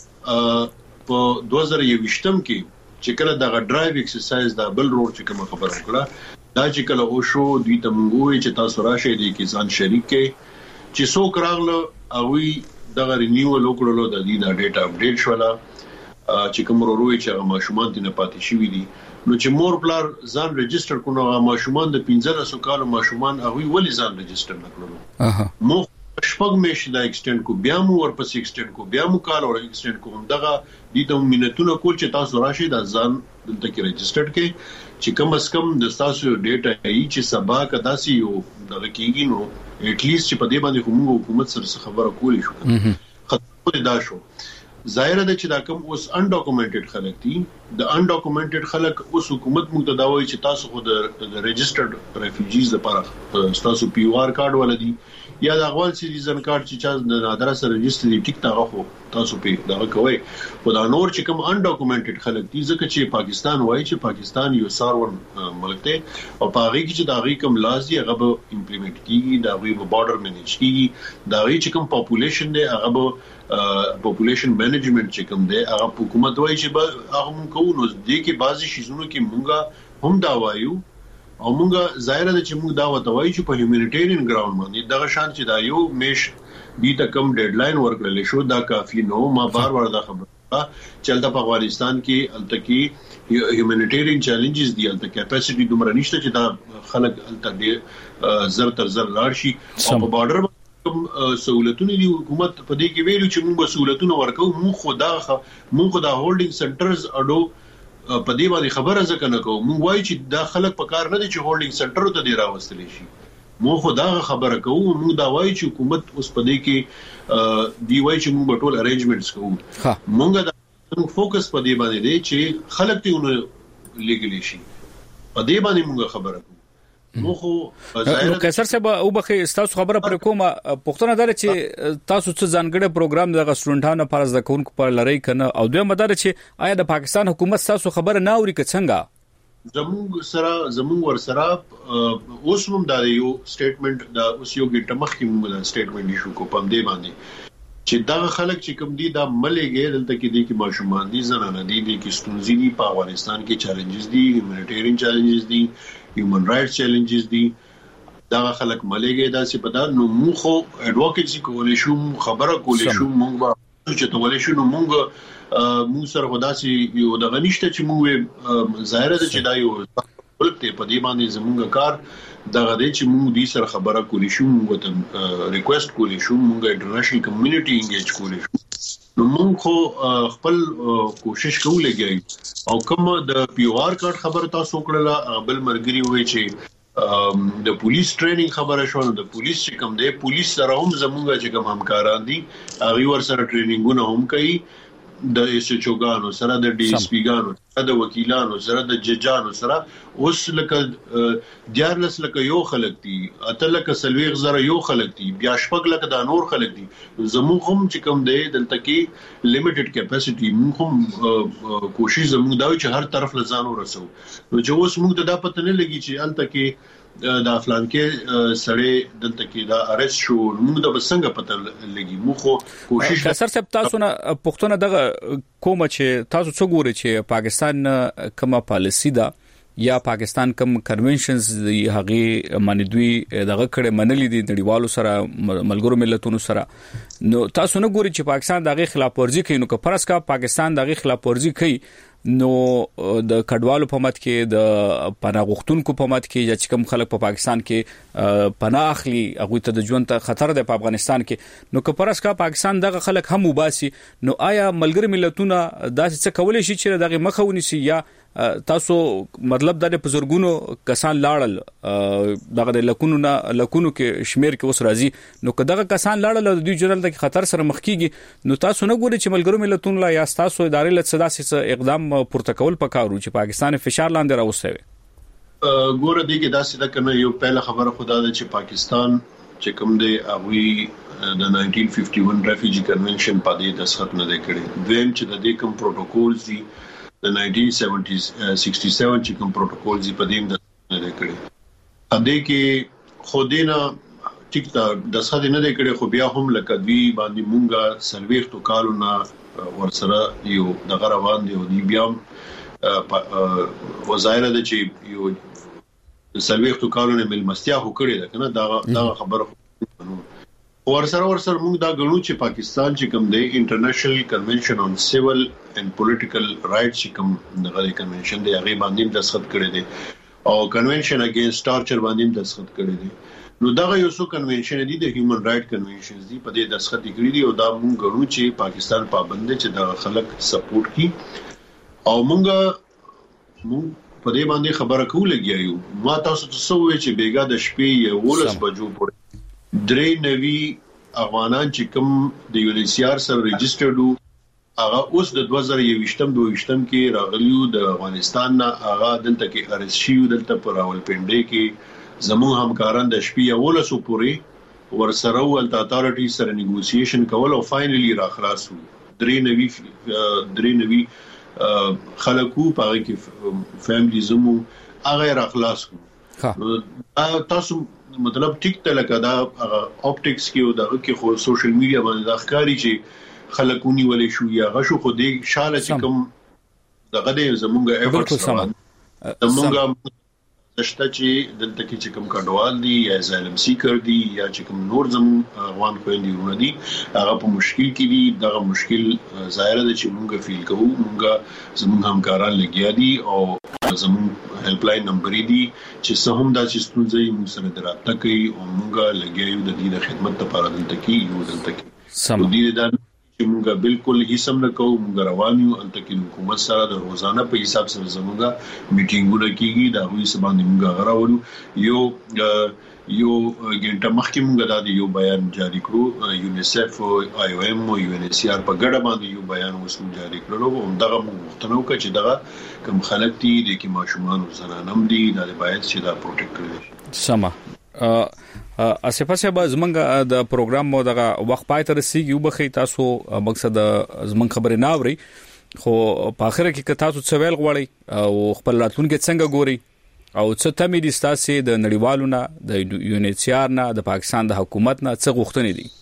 په دوه زره یوویشتم کې چې کله دغه ډرایو ایکسرسایز دا بل روډ چې کوم خبره وکړه دا چې کله او شو دوی ته مونږ چې تاسو راشئ دي کې ځان شریک کې چې څوک راغله او دغه رینیول وکړلو د دې د ډیټا اپډیټ شولا چې کوم وروي چې ماشومان دې نه پاتې شوی دي نو چې مور پلار ځان رجسټر کړو هغه ماشومان د پنځه کالو ماشومان هغه ولې ځان رجسټر نکړو اها مو شپږ میاشتې دا ایکسټند کو بیا مو ورپسې ایکسټند کو بیا مو کال اور ایکسټند کو دغه د دې مينتونو کول چې تاسو راشي د ځان دلته کې رجسټر کې چې کم از کم د تاسو ډیټا ای چې سبا کدا سي یو دغه کېږي نو اټ لیست چې په دې باندې کوم حکومت سره خبره کولی شو خطر دا شو ظاهر ده چې دا کوم اوس ان ډاکومنټډ خلک دي د ان ډاکومنټډ خلک اوس حکومت موږ ته دا وایي چې تاسو خو د ريجسترډ ریفیوجیز لپاره تاسو پی او آر کارت ولدي یا د افغان سټیزن کارت چې چا د نادره سره رجستر دي ټیک تا غو تاسو په دا کوي خدای نور چې کوم ان ډاکومنټډ خلک دي ځکه چې پاکستان وایي چې پاکستان یو سارون ملک دی او په هغه کې چې دا غي کوم لاز دی هغه به امپلیمنٹ کیږي دا غي به بارډر مینیج کیږي دا غي چې کوم پاپولیشن دی هغه به پاپولیشن مینجمنت چې کوم دی هغه حکومت وایي چې به هغه مونږ کوو نو دې کې بعضی شیزونو کې مونږه هم دا وایو او مونږه ظاهر ده چې مونږ دا وتوي چې په هیومانیټیرین ګراوند باندې دغه شان چې دا یو میش دي ته کم ډیډلاین ورکړل شو دا کافي نو ما بار بار دا خبره چلته په افغانستان کې التکی هیومانیټیرین چیلنجز دي الته کیپاسټي دومره نشته چې دا خلک الته زر تر زر لاړ شي او په بارډر کوم سہولتونه دي حکومت په دې کې ویلو چې موږ سہولتونه ورکو موږ خدا موږ خدا هولډینګ سنټرز اډو په دې باندې خبره ځکه نه کوم موږ وایو چې دا خلک په کار نه دي چې هولډینګ سنټر ته دی راوستل شي موږ خدا خبره کوو موږ دا وایو چې حکومت اوس په دې کې دی وایي چې موږ ټول ارینجمنټس کوو موږ دا فوکس په دې باندې دی چې خلک ته ونه لګلی شي په دې باندې موږ خبره کوو نو خو نو کسر صاحب او بخې تاسو خبره پر کومه پښتنه دار چې تاسو څه ځانګړي پروګرام د سټوډنټانو پر زده کوونکو پر لری کنه او دوی مدار چې آیا د پاکستان حکومت تاسو خبره نه اوري که څنګه زموږ سره زموږ ور سره اوس هم دا یو سټیټمنټ دا اوس یو ګټه مخکې موږ دا سټیټمنټ ایشو کو پم دی باندې چې دا خلک چې کوم دي دا ملګری دلته کې دي کې ماشومان دي زنانه دي دي کې ستونزې دي په افغانستان کې چیلنجز دي هیومانیټیرین چیلنجز دي هیومن رائټس چیلنجز دي دا خلک ملګری دا څه پتا نو موږ خو اډوکیسي کولای شو خبره کولای شو موږ چې ته ولې شو نو موږ موږ سره خداسي یو د غنښت چې موږ ظاهر ده چې دا یو ولته په دې باندې زموږ کار دا غدي چې موږ دې سره خبره کولی شو موږ ته ریکوست کولی شو موږ انټرنیشنل کمیونټي انګیج کولی شو نو موږ خو خپل کوشش کوو لګي او کوم د پی او آر کارت خبره تاسو کړله بل مرګري وای چې د پولیس ټریننګ خبره شو نو د پولیس چې کوم دی پولیس سره هم زموږ چې کوم همکاران دي هغه ور سره ټریننګونه هم کوي د ایس ایچ او ګانو سره د ډي ایس پی ګانو سره د وکیلانو سره د ججانو سره اوس لکه دیارلس لکه یو خلک دي اته لکه سلويغ زره یو خلک دي بیا شپږ لکه د نور خلک دي زموږ هم چې کوم دی دلته کې لیمیټډ کیپاسټي موږ هم کوشش زموږ دا چې هر طرف لزان ورسو نو چې اوس موږ ته دا پته نه لګي چې الته کې د افلان کې سړی دلته کې دا ارست شو موږ د بسنګ پته لګي موږ خو کوشش کسر صاحب تاسو نه پښتون دغه کوم چې تاسو څو ګوري چې پاکستان کومه پالیسی ده یا پاکستان کوم کنونشنز دی هغه ماندوی دغه کړه منلې دي نړیوالو سره ملګرو ملتونو سره نو تاسو نه ګوري چې پاکستان دغه خلاف ورزي کوي نو که پرس کا پاکستان دغه خلاف ورزي کوي نو د کډوالو په مت کې د پناه غوښتونکو په مت کې چې کوم خلک په پا پاکستان کې پناه اخلي هغه ته د ژوند ته خطر دی په افغانستان کې نو که پرس کا پاکستان دغه خلک هم وباسي نو آیا ملګری ملتونه داسې څه کولای شي چې دغه مخه ونیسي یا تاسو مطلب د بزرګونو کسان لاړل دغه د لکونو نه لکونو کې شمیر کې اوس راځي نو که دغه کسان لاړل د دوی جنرال د خطر سره مخ کیږي نو تاسو نه ګوري چې ملګرو ملتونو یا تاسو ادارې له صداسې اقدام پورته کول پکارو چې پاکستان فشار لاندې راوستوي ګوره دې کې داسې د کنه یو پهله خبره خدا ده چې پاکستان چې کوم دی هغه د نائنټین ففټي ون ریفیوجی کنونشن په دې دستخط نه کړي دویم چې د دې کوم پروتوکولز دي د نائنټین سکسټي سیون چې کوم پروتوکولز په دې دستخط نه کړي ا دې کې خو دې نه ټیک دا دستخط نه کړي خو بیا هم لکه دوی باندې مونږه سلويختو کالونه ورسره یو د غروان دی او دی بیا وزایره د چې یو سلويختو کالونه مل مستیا هو کړی ده کنه دا دا خبره ورسره ورسره موږ دا غنو چې پاکستان چې کوم دی انټرنیشنل کنونشن آن سیویل اینڈ پولیټیکل رائټس چې کوم دغه کنونشن دی هغه باندې دستخط کړی دی او کنونشن اگینست ټارچر باندې دستخط کړی دی نو دا یو څو کنونشن دي د هیومن رائټ کنونشنز دي په دې دستخط کړی دي او دا موږ غواړو چې پاکستان پابند چې دا خلک سپورټ کړي او موږ موږ په دې باندې خبره کوو لګیایو ما تاسو ته څه وایي چې بیګا د شپې یو ولس بجو پورې درې نوي افغانان چې کوم د یونیسیار سره ريجسترډ هغه اوس د دوه زره یوویشتم دویشتم کې راغلیو د افغانستان نه هغه دلته کې ارس شیو دلته پر راولپنډي کې زموږ همکاران د شپې ولسو پورې ورسره ول د اتارټي سره نیګوسییشن کول او فائنلی را خلاصو درې نوي درې نوي خلکو په کې فیملی زمو هغه را خلاصو تاسو مطلب ټیک ته لکه دا اپټکس کې او دغه کې خو سوشل میډیا باندې د ښکاری چې خلکونی ولې شو یا غشو خو دې شاله چې کوم دغه دې زمونږه ایفورټس زمونږه دشته چې دلته کې چې کوم کډوال دي یا ظالم سیکر دي یا چې کوم نور زمون افغان خويندې ورونه دي هغه په مشکل کې دي دغه مشکل ظاهر ده چې مونږه فیل کوو مونږه زمون همکاران لګیا دي او زمون هیلپ لاین نمبر دي چې سهم دا چې ستونزې موږ سره دراتنه کوي او مونږه لګیاو د دې خدمت لپاره دلته کې یو دلته کې سم دي دا چې مونږه بالکل هیڅ هم نه کوو مونږ روانيو الته کې حکومت سره د روزانه په حساب سره زموږه میټینګونه کیږي دا وایي سباندې مونږه غراولو یو یو ګنټه مخکې مونږه د یو بیان جاری کړو یونیسف او آی او ایم او یو ان ایچ سی آر په ګډه باندې یو بیان وسو جاری کړو او دغه مختنو کې چې دغه کوم خلک دي د کې ماشومان او زنانم دي دا باید چې دا پروټیکټ کړي سما اسفه صاحب زمونږ د پروګرام مو دغه وخت پای تر سیږي وبخي تاسو مقصد زمونږ خبرې نه اوري خو په اخر کې که تاسو څه ویل غواړئ او خپل راتلونکي څنګه ګوري او څه تمې دي تاسو د نړیوالو نه د یو ان ایچ سی آر نه د پاکستان د حکومت نه څه غوښتنې دي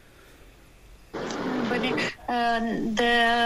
د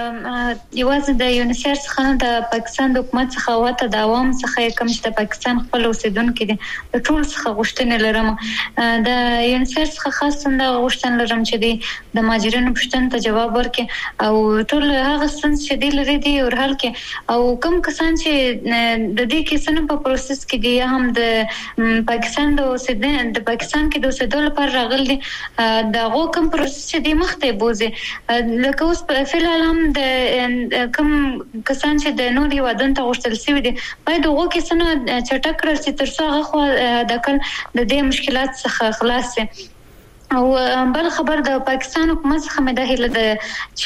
یوازې د یونیسر څخه د پاکستان د حکومت څخه واته د عوام څخه کوم چې د پاکستان خپل اوسیدونکو دي د ټول څخه غوښتنې لرم د یونیسر څخه خاصه د غوښتنې لرم چې د ماجرینو پوښتنې ته جواب ورکړي او ټول هغه څه چې دی لري دی او حل کې او کوم کسان چې د دې کې سن په پروسس کې دي هم د پاکستان د اوسیدنې د پاکستان کې د اوسېدو لپاره راغلي دي دا غو کوم پروسس چې دی مخته بوزي لکه اوس په فعل هم د کوم کسان چې د نوري ودان ته غوښتل شوی دي باید هغه کسانه چټک کړل چې تر څو هغه د کل د دې مشکلات څخه خلاص شي او بل خبر د پاکستان حکومت څخه مې د هیله ده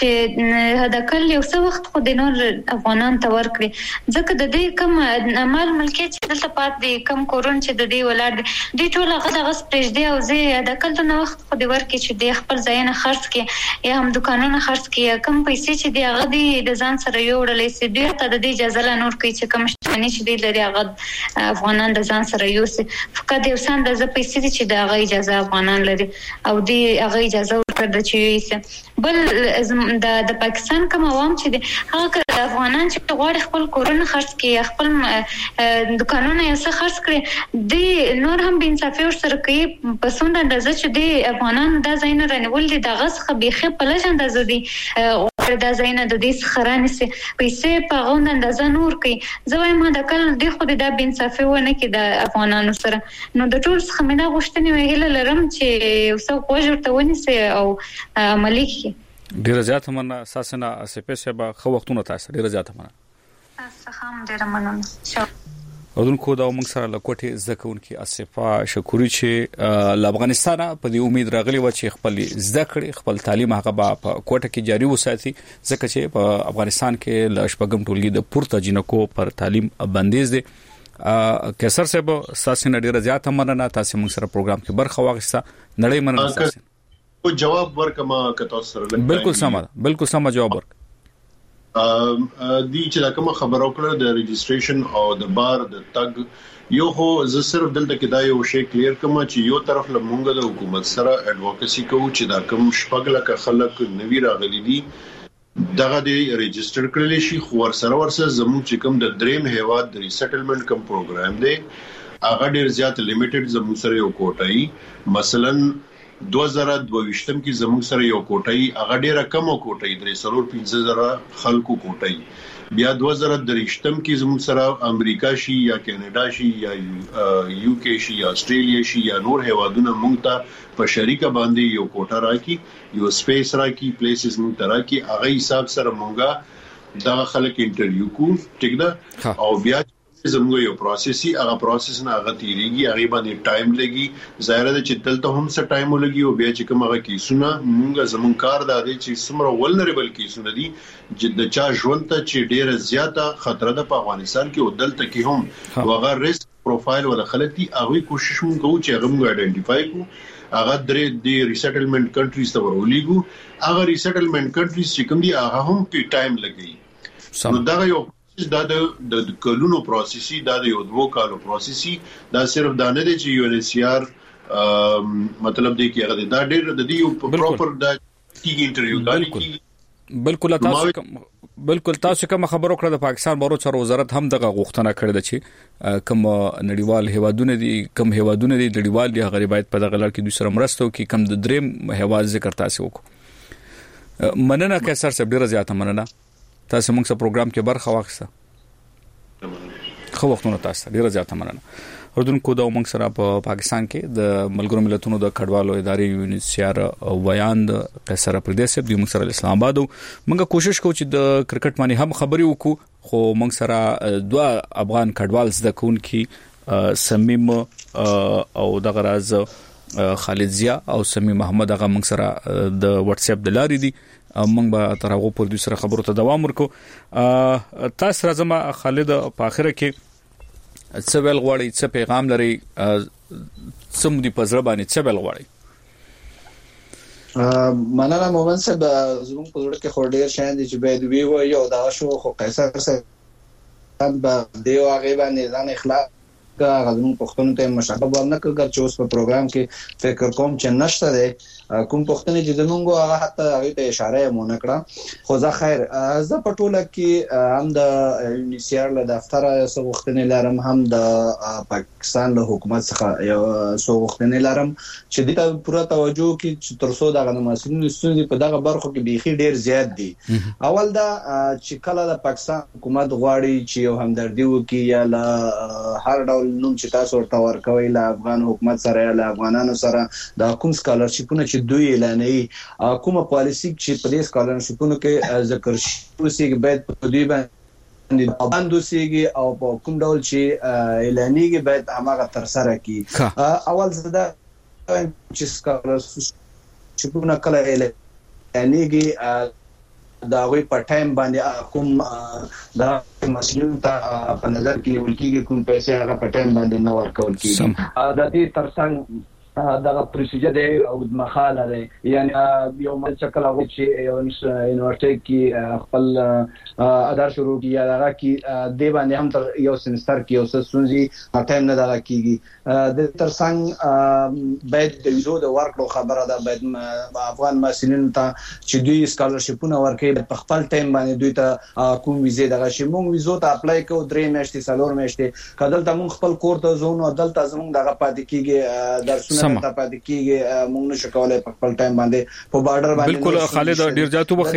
چې هدا کل یو څه وخت خو د نور افغانان ته ورکړي ځکه د دې کم مال ملکیت چې دلته پات دي کم کورون چې د دې ولر دي ټول هغه د غسپریج دی او زه هدا کل د وخت خو د ورکړي چې د خپل ځای نه خرڅ کړي یا هم دکانونه خرڅ کړي کم پیسې چې دی هغه دی د ځان سره یوړلې سي دوی ته د اجازه لا نور کوي چې کم شتنی چې دی لري هغه افغانان د ځان سره یوسي فقط یو سان د پیسې چې د هغه اجازه افغانان لري او دی هغه اجازه ورکړه چې بل د د پاکستان کوم عوام چې دي هغه افغانان چې غواړي خپل کورونه خرڅ کړي خپل دکانونه یې څه خرڅ کړي دی نور هم بې انصافي ورسره کوي په څومره اندازه چې دی افغانان دا ځای نه رانیول دي دغه څخه بیخي په لږ اندازه دي دا ځای نه د دې څخه رانیسي پیسې په غوند اندازه نور کوي زه وایم دا کله دی خو د بې انصافي ونه کې د افغانانو سره نو د ټول څخه مې دا غوښتنې ویل لرم چې وسو کوجرته ونیسي او عملي کړي ډیر زیات مننه اساسا اسپه سبا خو وختونه تاسو ډیر زیات مننه تاسو هم ډیر مننه اودونکو دا موږ سره لکوټي زکونکي اسفه شکوري چې ل افغانستان په دې امید راغلی و چې خپل زده کړې خپل تعلیم هغه په کوټه کې جاری وساتي ځکه چې په افغانستان کې ل شپږم ټولګي د پورته جنکو پر تعلیم بندیز دي کیسر صاحب تاسو نه ډیر زیات مننه تاسو موږ سره پروګرام کې برخه واغسته نړۍ مننه تاسو او جواب ورکما کته سره بالکل سم بالکل سم جواب ورک ا دي چې دا کوم خبرو کړه د ريجستریشن او د بار د تګ یو خو زه صرف دلته کې دا یو شی کلیر کوم چې یو طرف له مونږ د حکومت سره اډوکیسي کوو چې دا کوم شپږ لک خلک نوی راغلي دي دغه دی ريجستر کړل شي خو ور سره ور سره زموږ چې کوم د دریم هیواد د ریسټلمنٹ کوم پروګرام دی هغه ډیر زیات لیمیټډ زموږ سره یو کوټای مثلا دو هزار دوه کې زموږ سره یو کوټای هغه ډیره کم کوټای درې سلور پنځه زره خلکو کوټای بیا دو هزار درې کې زموږ سره امریکا شي یا کینیډا شي یا یو کې شي یا استرالیا شي یا نور هیوادونه مونږ ته په شریکه باندې یو کوټه راکې یو سپیس راکې پلیسز مونږ ته راکې هغه حساب سره مونږه دا خلک انټرویو کو ټیک ده او بیا زموږ یو پروسس هغه پروسس نه هغه تیریږي هغه باندې ټایم لګي ظاهر ده چې دلته هم څه ټایم ولګي او بیا چې کوم هغه کیسونه مونږه زمون کار دا دی چې سمره ولنریبل کیسونه دي چې د چا ژوند ته چې ډیره زیاته خطر ده په افغانستان کې او دلته کې هم وغه ریسک پروفایل ولا خلک دي هغه کوشش مون کوو چې هغه موږ ایڈنټیفای کو هغه درې د ریسټلمنٹ کنټریز ته ورولېګو هغه ریسټلمنٹ کنټریز چې کوم دي هغه هم په ټایم لګي نو دا یو دا د کلونو پروسیسي دا د یو دوه کالو پروسیسي دا صرف دا نه دی چې یو ان ایس سی آر مطلب دی چې هغه دا ډېر د دې یو پراپر دا کیږي انټرویو دا بالکل تاسو بالکل تاسو کوم خبرو کړه د پاکستان بارو چارو وزارت هم دغه غوښتنه کړې ده چې کوم نړیوال هیوادونه دي کوم هیوادونه دي نړیوال دي غریبایت په دغه لړ کې دوی سره مرسته وکړي کوم د دریم هیواد ذکر تاسو وکړو مننه که سر سره ډیره زیاته مننه تاسو موږ سره پروګرام کې برخه واخیسته خو وختونه تاسو ډیره زیاته مننه اردوونکو د موږ سره په پاکستان کې د ملګرو ملتونو د کډوالو ادارې یو ان ایس سی آر ویان د قیصر پردیس د موږ سره اسلام آباد موږ کوشش کوو چې د کرکټ باندې هم خبري وکړو خو موږ سره دوه افغان کډوال زده کوونکي سمیم او دغه راز خالد ضیا او سمیم محمد هغه موږ سره د واتس اپ د لارې دي موږ به تر هغه پر دوی سره خبرو ته دوام ورکو تاسو راځم خالد په اخره کې څه ویل غواړي څه پیغام لري څه مو دي په ځړ باندې څه ویل غواړي مننه مومن صاحب زموږ په وړ کې خو ډیر شاین دي چې باید وی و یو دا شو خو قیصر صاحب به دیو هغه باندې ځان اخلاق کا غزمون پښتون ته مشابه ورنه کړ چې اوس په پروګرام کې فکر کوم چې نشته ده کوم پښتون چې زمونږ هغه حتی هغه ته اشاره مونږ کړه خو زه خیر زه په ټوله کې هم د یونیسیار له دفتر سره وختنې لرم هم د پاکستان له حکومت څخه یو سو وختنې لرم چې د ته پوره توجه کې چې تر څو دغه مسلمانانو ستونزې په دغه برخو کې بيخي ډیر زیات دي اول دا چې کله د پاکستان حکومت غواړي چې یو همدردي وکړي یا له هر ډول نوم چې تاسو ورته ورکوي له افغان حکومت سره یا له افغانانو سره د کوم سکالرشپونه چې دوی اعلانوي کومه پالیسی چې په دې سکالرشپونو کې ذکر شوی باید په دوی باندې باندې سیږي او په کوم ډول چې اعلانيږي باید هغه تر سره کی اول زده چې سکالرشپونه کله اعلانيږي دا غوي په ټایم باندې کوم دا مسلمان ته په نظر کې ولکېږي کوم پیسې هغه په ټایم باندې نه ورکول کیږي د دې ترڅنګ دغه پروسیجر دی او د مخاله دی یعنی یو مل شکل هغه چې یو یونیورسيټي کې خپل ادار شروع کیه دغه کې دی باندې هم تر یو سمستر کې یو سنځي ټایم نه دغه کیږي د ترڅنګ باید د ویزو د ورکړو خبره ده باید افغان مسلمانانو ته چې دوی سکالرشپونه ورکړي په خپل ټایم باندې دوی ته کوم ویزه دغه شی مونږ ویزو ته اپلای کوو درې میاشتې څلور میاشتې کله ته مونږ خپل کور ته ځو نو دلته زمونږ دغه پاتې کیږي درسونه ته پاتې کیږي مونږ نشو کولای په خپل ټایم باندې په بارډر باندې بالکل خالد ډیر جاتو بخي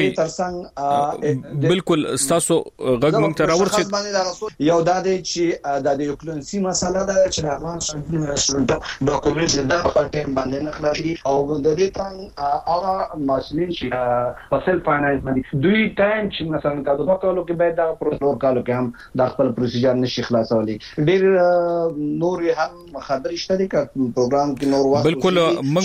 بالکل تاسو غږ مونږ ته راورچې یو د دې چې د دې یوکلنسي مسله ده چې افغان شنو ډاکومنټ د په ټایم باندې نه خلاصي او د دې څنګه هغه مسلمان چې په سل فاینانس باندې دوی ټایم چې مثلا کا دوه کالو کې باید دا پروسیجر کالو کې هم د خپل پروسیجر نشي خلاصولي ډیر نور هم خبرې شته دي ک پروګرام کې نور وخت بالکل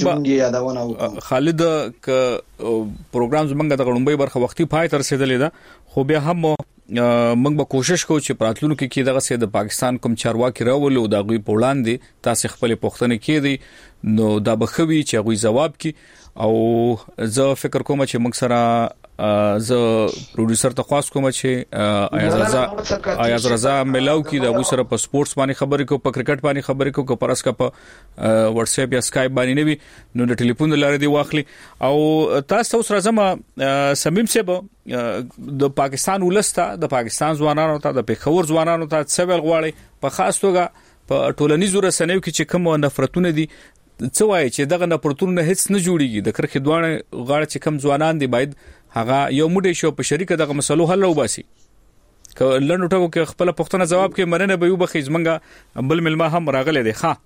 موږ خالد ک پروګرام زمونږ د غړومبي برخه وختي پای تر رسیدلې ده خو بیا هم موږ به کوشش کوو چې پراتلونکو کې دغه سي د پاکستان کوم چارواکي راولو د غوي پولاند دي تاسو خپل پوښتنه کړي نو دا بخوي چې غوي جواب کړي او زه فکر کوم چې موږ سره زه پروډوسر ته خاص کوم چې ایاز رضا ایاز رضا ملاو کی د سره په سپورتس باندې خبرې کو په کرکټ باندې خبرې کو په پرسکا په واتس اپ یا اسکایپ باندې نوي نو د ټلیفون لاره دی واخلي او تاسو سره زما سمیم سیب د پاکستان ولسته د پاکستان ځوانانو ته د پیښور ځوانانو ته څه ویل غواړي په خاص توګه په ټولنیزو رسنیو کې چې کوم نفرتونه دي څه وایي چې دغه نفرتونه هیڅ نه جوړیږي د کرخې دوانه غاړه چې کم ځوانان دي باید هغه یو موډي شو په شریکه دغه مسلو حل وباسي ک لنډو ټکو کې خپل پښتنه جواب کې مننه به یو بخې زمنګ بل ملما هم راغله دي ښا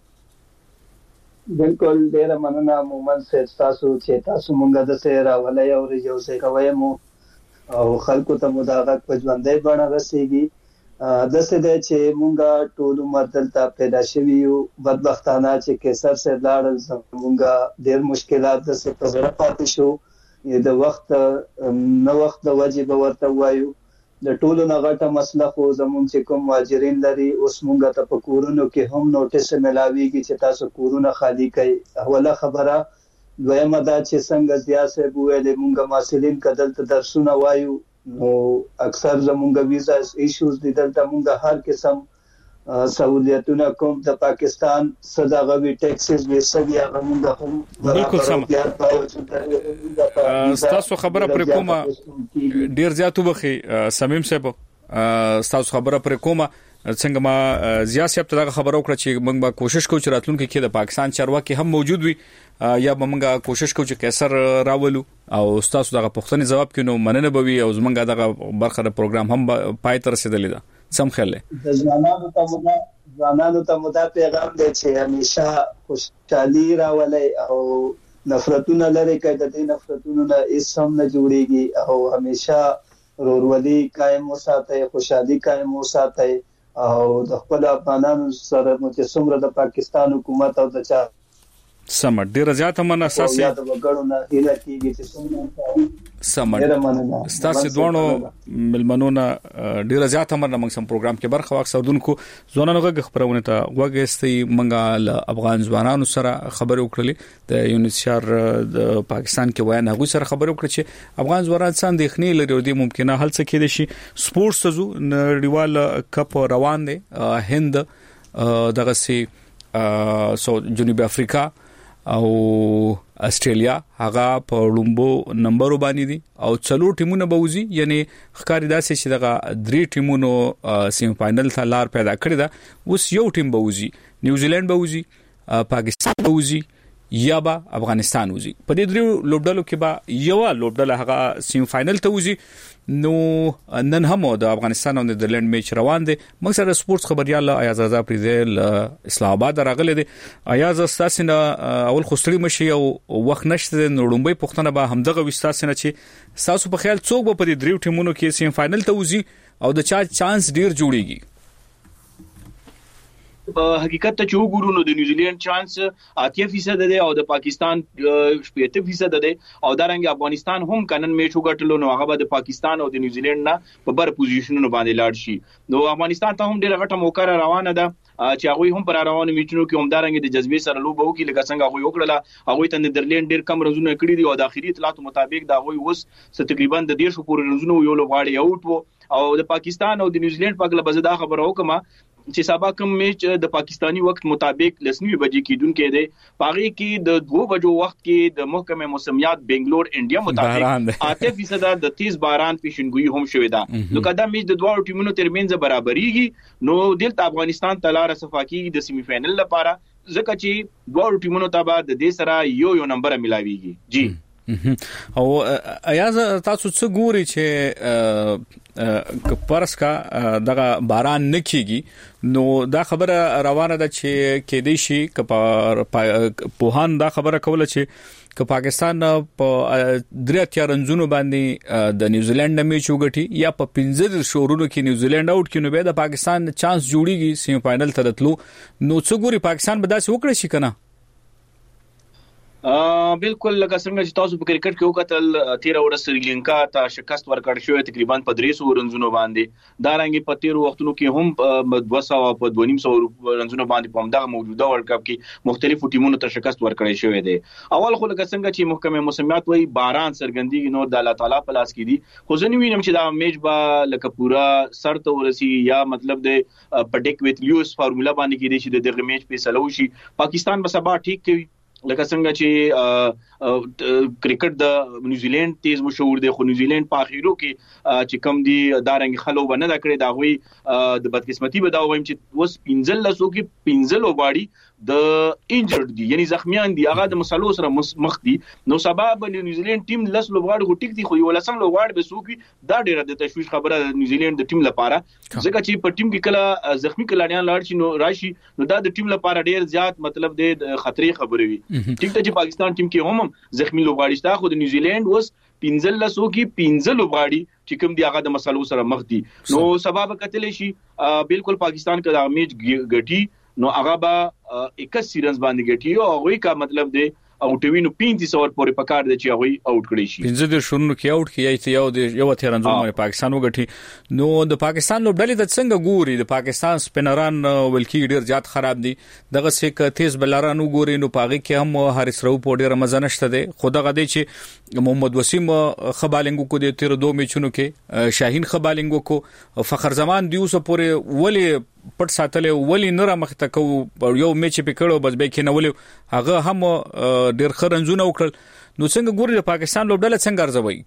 بالکل ډیر مننه مومن سید تاسو چې تاسو مونږه د سره راولای او یو څه کوي مو او خلکو ته مداغت په ژوندۍ باندې رسیږي د څه د چې مونږه ټول مرتل ته پیدا شوی یو بدبختانه چې کیسر سره لاړل مونږه ډیر مشکلات د څه په پاتې شو د وخت نو وخت د واجب ورته وایو د ټولو نغټه مسله خو زمونږ چې کوم مهاجرین لري اوس مونږ ته په کورونو کې هم نوټیس ملاويږي چې تاسو کورونه خالی کړئ. اوله خبره. دویمه دا چې څنګه ضیاء صاحب ویل مونږ مسلین کدل ته درسونه وایو نو اکثر زمونږ ویزا ایشوز دي دلته مونږ هر قسم سہولیتونه کوم د پاکستان صداغوي ټیکسز به سوي هغه مونږ هم بالکل سم. تاسو خبره پر کومه ډیر زیاتو بخي سمیم صاحب تاسو خبره پر کومه څنګه ما ضیاء صاحب ته خبرو کړ چې موږ به کوشش کوو چې راتلونکي کې د پاکستان چارواکي هم موجود وي یا به موږ کوشش کوو چې کیسر راولو او تاسو دغه پوښتنې جواب کینو مننه به وي او زمونږ دغه برخه د پروګرام هم پای تر رسیدلې ده. سم خیال له د ځوانانو ته مو ځوانانو ته مو دا پیغام دی چې همیشه خوشحالي راولي او نفرتونه لري کړي د دې نفرتونو نه هیڅ هم نه جوړيږي او همیشه ورورولي قائم وساتي خوشحالي قائم وساتي او د خپل افغانانو سره مو چې څومره د پاکستان حکومت او د چا سم ډیر زیات من اساسي یا د وګړو نه هیله کیږي چې څومره سم ستاسو دوانو ملمنونه ډیر زیات من موږ سم پروګرام کې برخه واخصودونکو ځوانانو غږ خبرونه ته وګستي منګه افغان ځوانانو سره خبرو کړلې د یونیسشار د پاکستان کې وایي هغه سره خبرو کړ چې افغان ځوانان څنګه د خنی لري او د ممکنه حل څه کېد شي. سپورتس زو نړیوال کپ روان دي هند دغه سي سو جنوب افریقا او استرالیا هغه په لومبو نمبر باندې دي او څلور ټیمونه بوزي یعنی ښکاری داسې چې دغه درې ټیمونو سیمی فائنل ته لار پیدا کړی دا اوس یو ټیم بوزي نیوزیلند بوزي پاکستان بوزي یا با افغانستان وزي په دې درې لوبډلو کې با یو لوبډله هغه سیمی فائنل ته وزي نو نن هم د افغانستان او نیدرلند میچ روان دي. موږ سره سپورتس خبريال ایاز رضا پریزل اسلام آباد راغله دي. ایاز استاسنه اول خوستري مشي او وخت نشته نړمبي پښتنه به همدغه وستاسنه چې تاسو په خیال څوک په دې دریو ټیمونو کې سیم فائنل ته وزي او د چا چانس ډیر جوړيږي؟ په حقیقت ته چې وګورو نو د نیوزیلند چانس اتیا فیصد دی او د پاکستان شپږ فیصد دی او دا رنګ افغانستان هم کنن میچ وګټلو نو هغه د پاکستان او د نیوزیلند نه په بر پوزیشنونو باندې لاړ شي. نو افغانستان ته هم ډیره غټه موقع روانه ده چې هغه هم پر روانو میچونو کې هم دا رنګ د جذبې سره لوبو کې لکه څنګه هغه وکړه هغه ته نیدرلند ډیر کم رزونه کړی دي او د اخیری اطلاعات مطابق دا هغه وس تقریبا د ډیر شو پورې رزونه یو لوغاړي اوټ وو او د پاکستان او د نیوزیلند په اړه بزدا خبره وکما چې سبا کوم میچ د پاکستانی وخت مطابق لسنوي بجې کېدونکې دی پاغي کې د دوه بجو وخت کې د محکمه موسمیات بنگلور انډیا مطابق اته فیصد د تیز باران پیشنګوئی هم شوې ده. نو کدا میچ د دوه ټیمونو ترمنځ برابرېږي نو دلته افغانستان تلار صفاکی د سیمی فائنل لپاره ځکه چې دوه ټیمونو ته بعد د دې سره یو یو نمبر ملاويږي. جی او ایاز تاسو څه ګوري چې کپرس کا دغه باران نکېږي نو دا خبره روانه ده چې کې دی شي ک په دا خبره کوله چې ک پاکستان په درې اتیا رنزونو باندې د نیوزیلند میچ وګټي یا په پنځه شورونو کې نیوزیلند اوټ کینو به د پاکستان چانس جوړیږي سیمی فائنل ته راتلو نو څه ګوري پاکستان به داسې وکړي شي کنه؟ بالکل لکه څنګه چې تاسو په کرکټ کې وکتل تیر ورځ سریلانکا ته شکست ورکړ شو تقریبا په درې سوه رنزونو باندې دا رنګ په تیر وختونو کې هم دوه سوه په دوه نیم سوه رنزونو باندې په همدغه موجوده ورلد کپ کې مختلفو ټیمونو ته شکست ورکړی شوی دی. اول خو لکه څنګه چې محکمه موسمیات وایي باران سرګندېږي نو د الله تعالی په لاس کې دي خو ځنی وینم چې دا میچ به لکه پورا سر ته ورسي یا مطلب د پډیک ویت لیوس فارمولا باندې کې دي چې د دغه میچ فیصله وشي. پاکستان به سبا ټیک کوي لکه څنګه چې کرکټ د نیوزیلند تیز مشهور دی خو نیوزیلند په اخیرو کې چې کم دی دارنګ خلو بنه دا کړی دا وی د بدقسمتي به دا وایم چې وس پنځل لسو کې پنځل وباړي د انجرډ دي یعنی زخمیان دي هغه د مسلو سره مخ دي نو سبب نیوزیلند ټیم لس لوبغاړي خو ټیک دي خو یو لسم لوبغاړي به سوقي دا ډیره د تشویش خبره د نیوزیلند د ټیم لپاره ځکه چې په ټیم کې کله زخمی کلاړیان لاړ شي نو راشي نو دا د ټیم لپاره ډیر زیات مطلب د خطرې خبره وي. ټیک ته چې پاکستان ټیم کې هم زخمی لوبغاړي شته خو د نیوزیلند اوس پنځل لسو کې پنځل لوبغاړي چې کوم دی هغه د مسلو سره مخ دي نو سبب کتل شي بالکل پاکستان کې د میچ ګټي نو هغه به اکیس رنز باندې ګټي او هغه کا مطلب دی اوټوي نو پنځه سو پورې پکار دي چې هغه اوټ کړی شي پنځه د شورونو کې اوټ کیږي یو د یو تیرنځو باندې پاکستان وګټي نو د پاکستان لوبډلې د څنګه ګوري د پاکستان سپینران ولکی ډیر زیات خراب دي دغه څه تیز بلاران وګوري نو پاغي کې هم حارث رو په ډیر مزه نشته دي خو دغه دی چې محمد وسیم خبالنګو کو د تیر دوه میچونو کې شاهین خبالنګو کو فخر زمان دیوس پورې ولی پټ ساتلې ولی نره مخته کو یو میچ پکړو بس به کې نه ولی هغه هم ډیر خرنځونه وکړل نو څنګه ګوري د پاکستان لوبډله څنګه ارزوي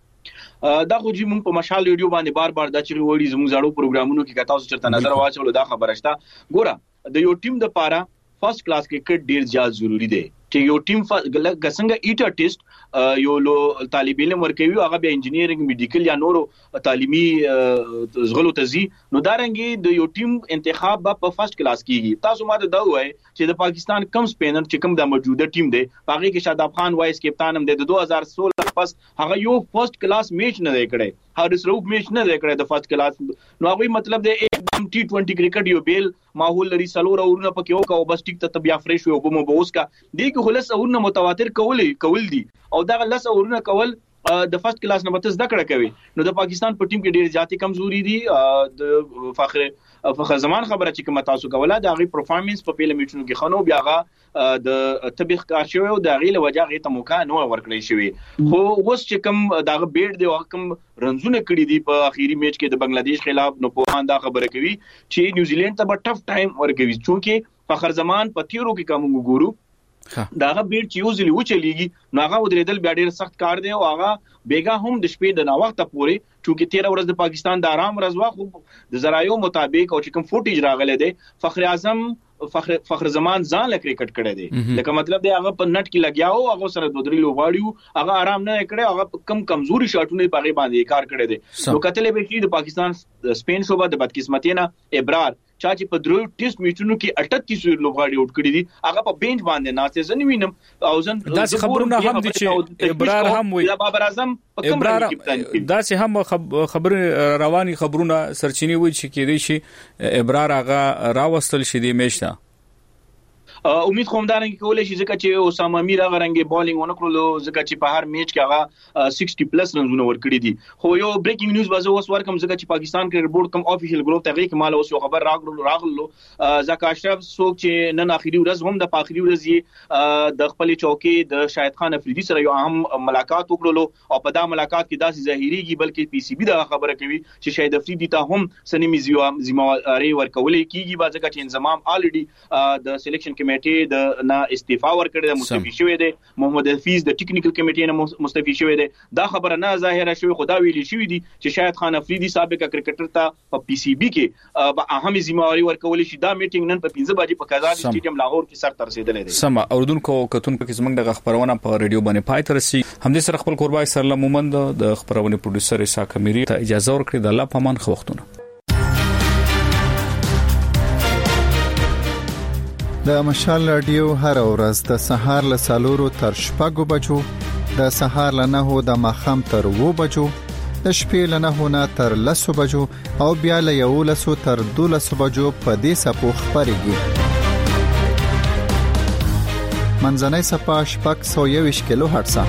دا خو چې موږ په مشال ریډیو باندې بار بار دا چې وړي زموږ زړو پروګرامونو کې کتاوس چرته نظر واچول دا خبره شته ګوره د یو ټیم د پاره فرست کلاس کرکټ ډیر زیات ضروری دی چې یو ټیم څنګه ایټر ټیسټ یو لو طالب علم ورکوي هغه به انجینیرینګ میډیکل یا نورو تعلیمي زغلو تزي نو دارنګي د یو ټیم انتخاب په فرست کلاس کیږي تاسو ماته دا وایي چې د پاکستان کم سپینر چې کم د موجوده ټیم دی هغه کې شاداب خان وایس کپتان هم دی د دوه هزار سولह پس هغه یو فرست کلاس میچ نه دی کړی حارث روف میچ نه دی کړی د فرست کلاس نو هغه مطلب دی एकदम T twenty کرکټ یو بیل ماحول لري سلور اورونه پکې وکاو بس ټیک ته بیا فرش وي او بمو بوس کا دی کې خلص اورونه متواتر کول کول دي او دا لس اورونه کول د فرست کلاس نه بتز دکړه کوي نو د پاکستان په ټیم کې ډېر ذاتی کمزوري دي د فخر فخر زمان خبره چې کوم تاسو کوله د غي پرفارمنس په پیله میچونو کې خنو بیا د تبلیغ کار شوی او د غي له وجه غي ته موقع نو ورکړی شوی خو اوس چې کوم دغه بیډ دی او کوم رنزونه کړی دي په اخیری میچ کې د بنگلاديش خلاف نو په انده خبره کوي چې نیوزیلند ته به ټف ټایم ورکوي چونکه فخر زمان په تیرو کې کوم ګورو داغه بیډ چې یوزلی و چلیږي نو هغه ودریدل بیا ډیر سخت کار دی او هغه بیګا هم د شپې د ناوخته پورې چونکه تیر ورځ د پاکستان د آرام ورځ وا خو د زرایو مطابق او چې کوم فوټیج راغله دی فخر اعظم فخر فخر زمان ځان ل کرکټ کړی دی لکه مطلب دی هغه په نټ کې لګیاو هغه سره د درې لوغاړیو هغه آرام نه کړی هغه کم کمزوري شاټونه په باندې کار کړی دی نو کتلې به چې د پاکستان سپین شوبه د بدقسمتۍ نه ابرار چا چې په درو ټیسټ میچونو کې اٹھتیس لوغاړي اوټ کړی دي هغه په بینچ باندې ناشته زنی وینم او زن دا خبرونه هم دي چې ابرار هم وي بابر اعظم په کوم ابرار دا چې هم خبر رواني خبرونه سرچینی وي چې کېدی شي ابرار هغه راوستل شي د میچ امید کوم دا رنګ کولای شي ځکه چې اسامه امیر هغه رنګ بالینګ ونکړو ځکه چې په هر میچ کې هغه سکسټي پلس رنونه ورکړي دي خو یو بریکینګ نیوز بازو اوس ورکم ځکه چې پاکستان کرکټ بورډ کوم افیشل ګروپ ته کې مال اوس یو خبر راغلو راغلو ځکه اشرف سوک چې نن اخیری ورځ هم د اخیری ورځ د خپل چوکي د شاهد خان افریدي سره یو اهم ملاقات وکړلو او په دا ملاقات کې داسې ظاهريږي بلکې پی سی بی دا خبره کوي چې شاهد افریدي ته هم سنمي ذمہواری ورکولې کیږي ځکه چې انضمام الریډي د سلیکشن کمیټې د نه استعفا ورکړی د مستفی شوی دی محمد حفیظ د ټیکنیکل کمیټې نه مستفی شوی دی دا خبره نه ظاهره شوی خدا ویلی شوی دی چې شاهد خان افریدي سابقه کرکټر ته په پی سی بی کې په اهمي ذمہواری ورکول شي دا میټینګ نن په پنځه بجې په کازاد سټیډیم لاهور کې سر تر رسیدلې دی سم اوردونکو کتون په زمنګ د خبرونه په ریډیو باندې پای تر رسي همدې سره خپل قربای سره مومند د خبرونه پروډوسر اسحاق کمیری ته اجازه ورکړي د الله پامان خو وختونه د مشال رادیو هر ورځ د سهار له سالورو تر شپږو بجو د سهار له نهو د ماخام تر وو بجو د شپې له نهو نه تر لسو بجو او بیا له یولسو تر دولسو بجو په دې سپو خبريږي منځنۍ سپا شپږ سوه یوویشت کیلو هرتز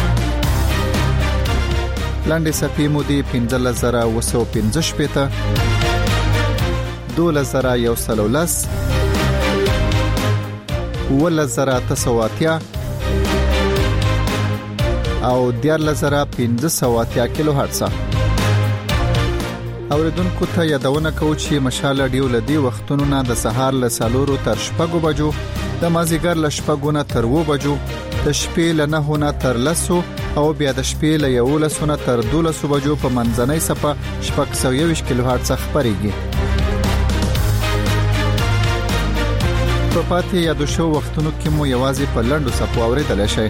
لاندې سپې مو دي پنځه زره اوه سوه پنځه شپېته دولس زره یو سل او لس ولس زره تسعه اتیا او دیارلس زره پنځه سوه اتیا کیلو هرتز اوریدونکو ته یادونه کوم چې مشال رادیو لدی وختونو نه د سهار له سالورو تر شپږو بجو د مازیګر له شپږو نه تر وو بجو د شپې له نهو نه تر لسو او بیا د شپې له یولسو نه تر دولسو بجو په منځنۍ صفه شپږ سوه یوویشت کیلو هرتز خبريږي په پاتې یادو شو وختونو کې مو یوازې په لندو صفو اوریدل شي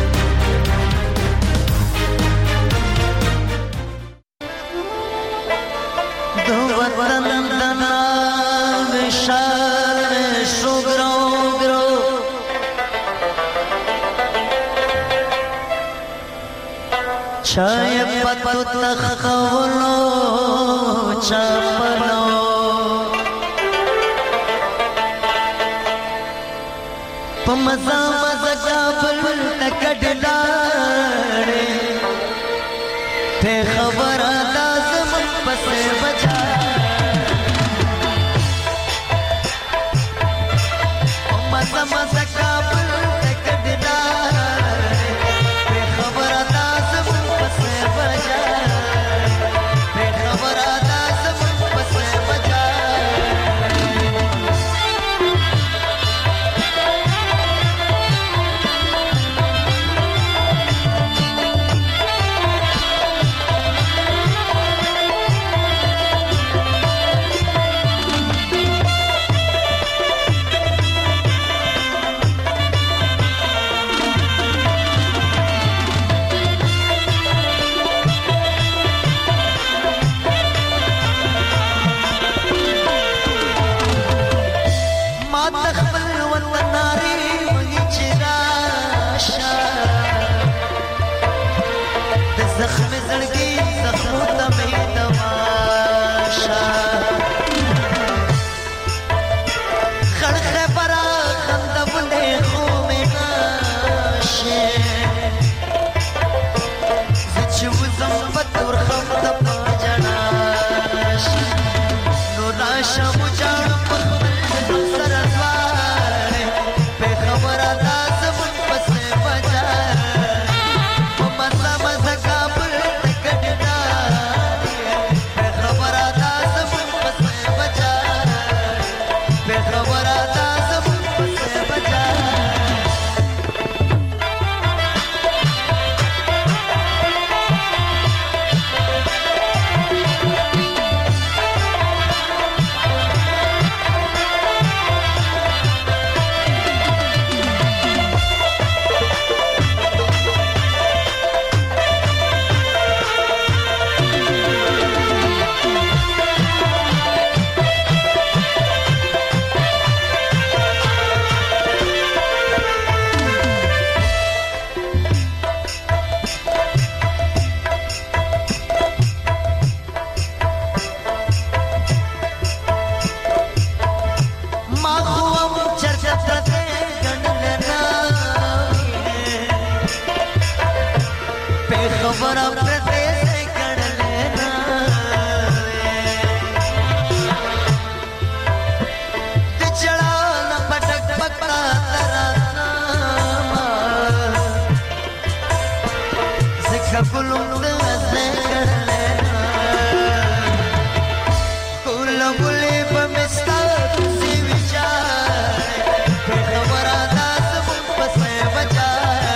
دو وطن دنا وشال شوګرو ګرو چای پتو تخولو چپلو په مزه مزه کابل کډلاړې ته خبره دا زمون پسې بچا مزه مزه کابل ته کډلاړې ته خبره دا زمون پسې بچا ته خبره دا زمون پسې بچا زخم زړګي زخمو ته مې تماشا خړ خبره خندونه خو مې نشه چې وزم په تور خم ته پاجنا نو راشه مو جان په سره واره په خبره دا زمون پسې بجا مزه مزه کابل کډنا په خبره دا زمون پسې بجا په خبره دا زمون پسې بجا خبره پرته سي کړلنا د چړا نه پټک پکړه ترانا زکه ګلوم د سي کړلنا ګل ګلې په مستا سي وچار خبره دا زمون پسې بچا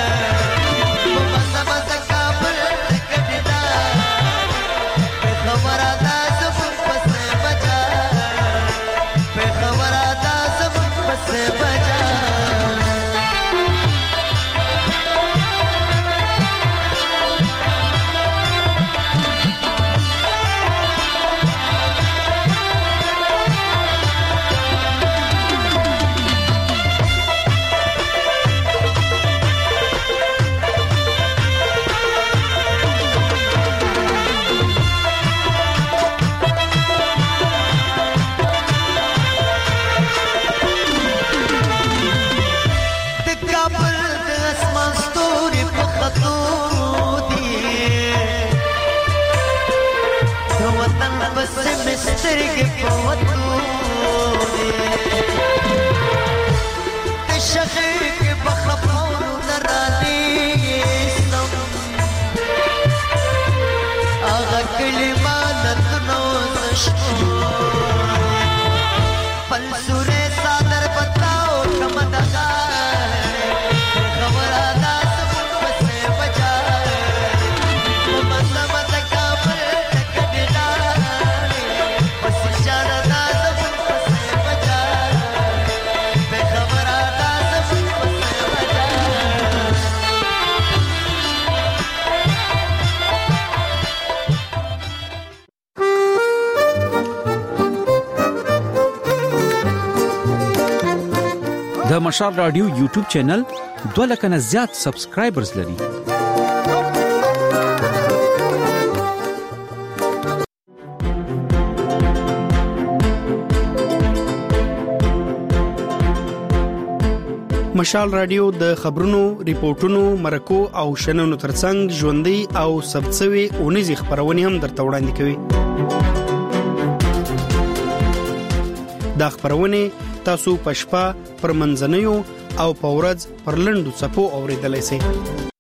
سترګې په وتو دي د شخیر کې بخپونو نراني سم هغه کلمات نو زشتو پل سورې صادر بتاو کمدغه خبره دا زمون پسې بچا مزه مزه کابل کډنا د مشال رادیو یوټیوب چینل دوه لک نه زیات سبسکرایبرز لري. مشال رادیو د خبرونو، ریپورتونو، مرکو او شننو ترڅنګ ژوندۍ او سبڅوي اونیزي خبرونه هم درته وړاندې کوي. دا خبرونه تاسو په شپه پر منځنیو او په ورځ پر لنډو څپو اوریدلای شئ.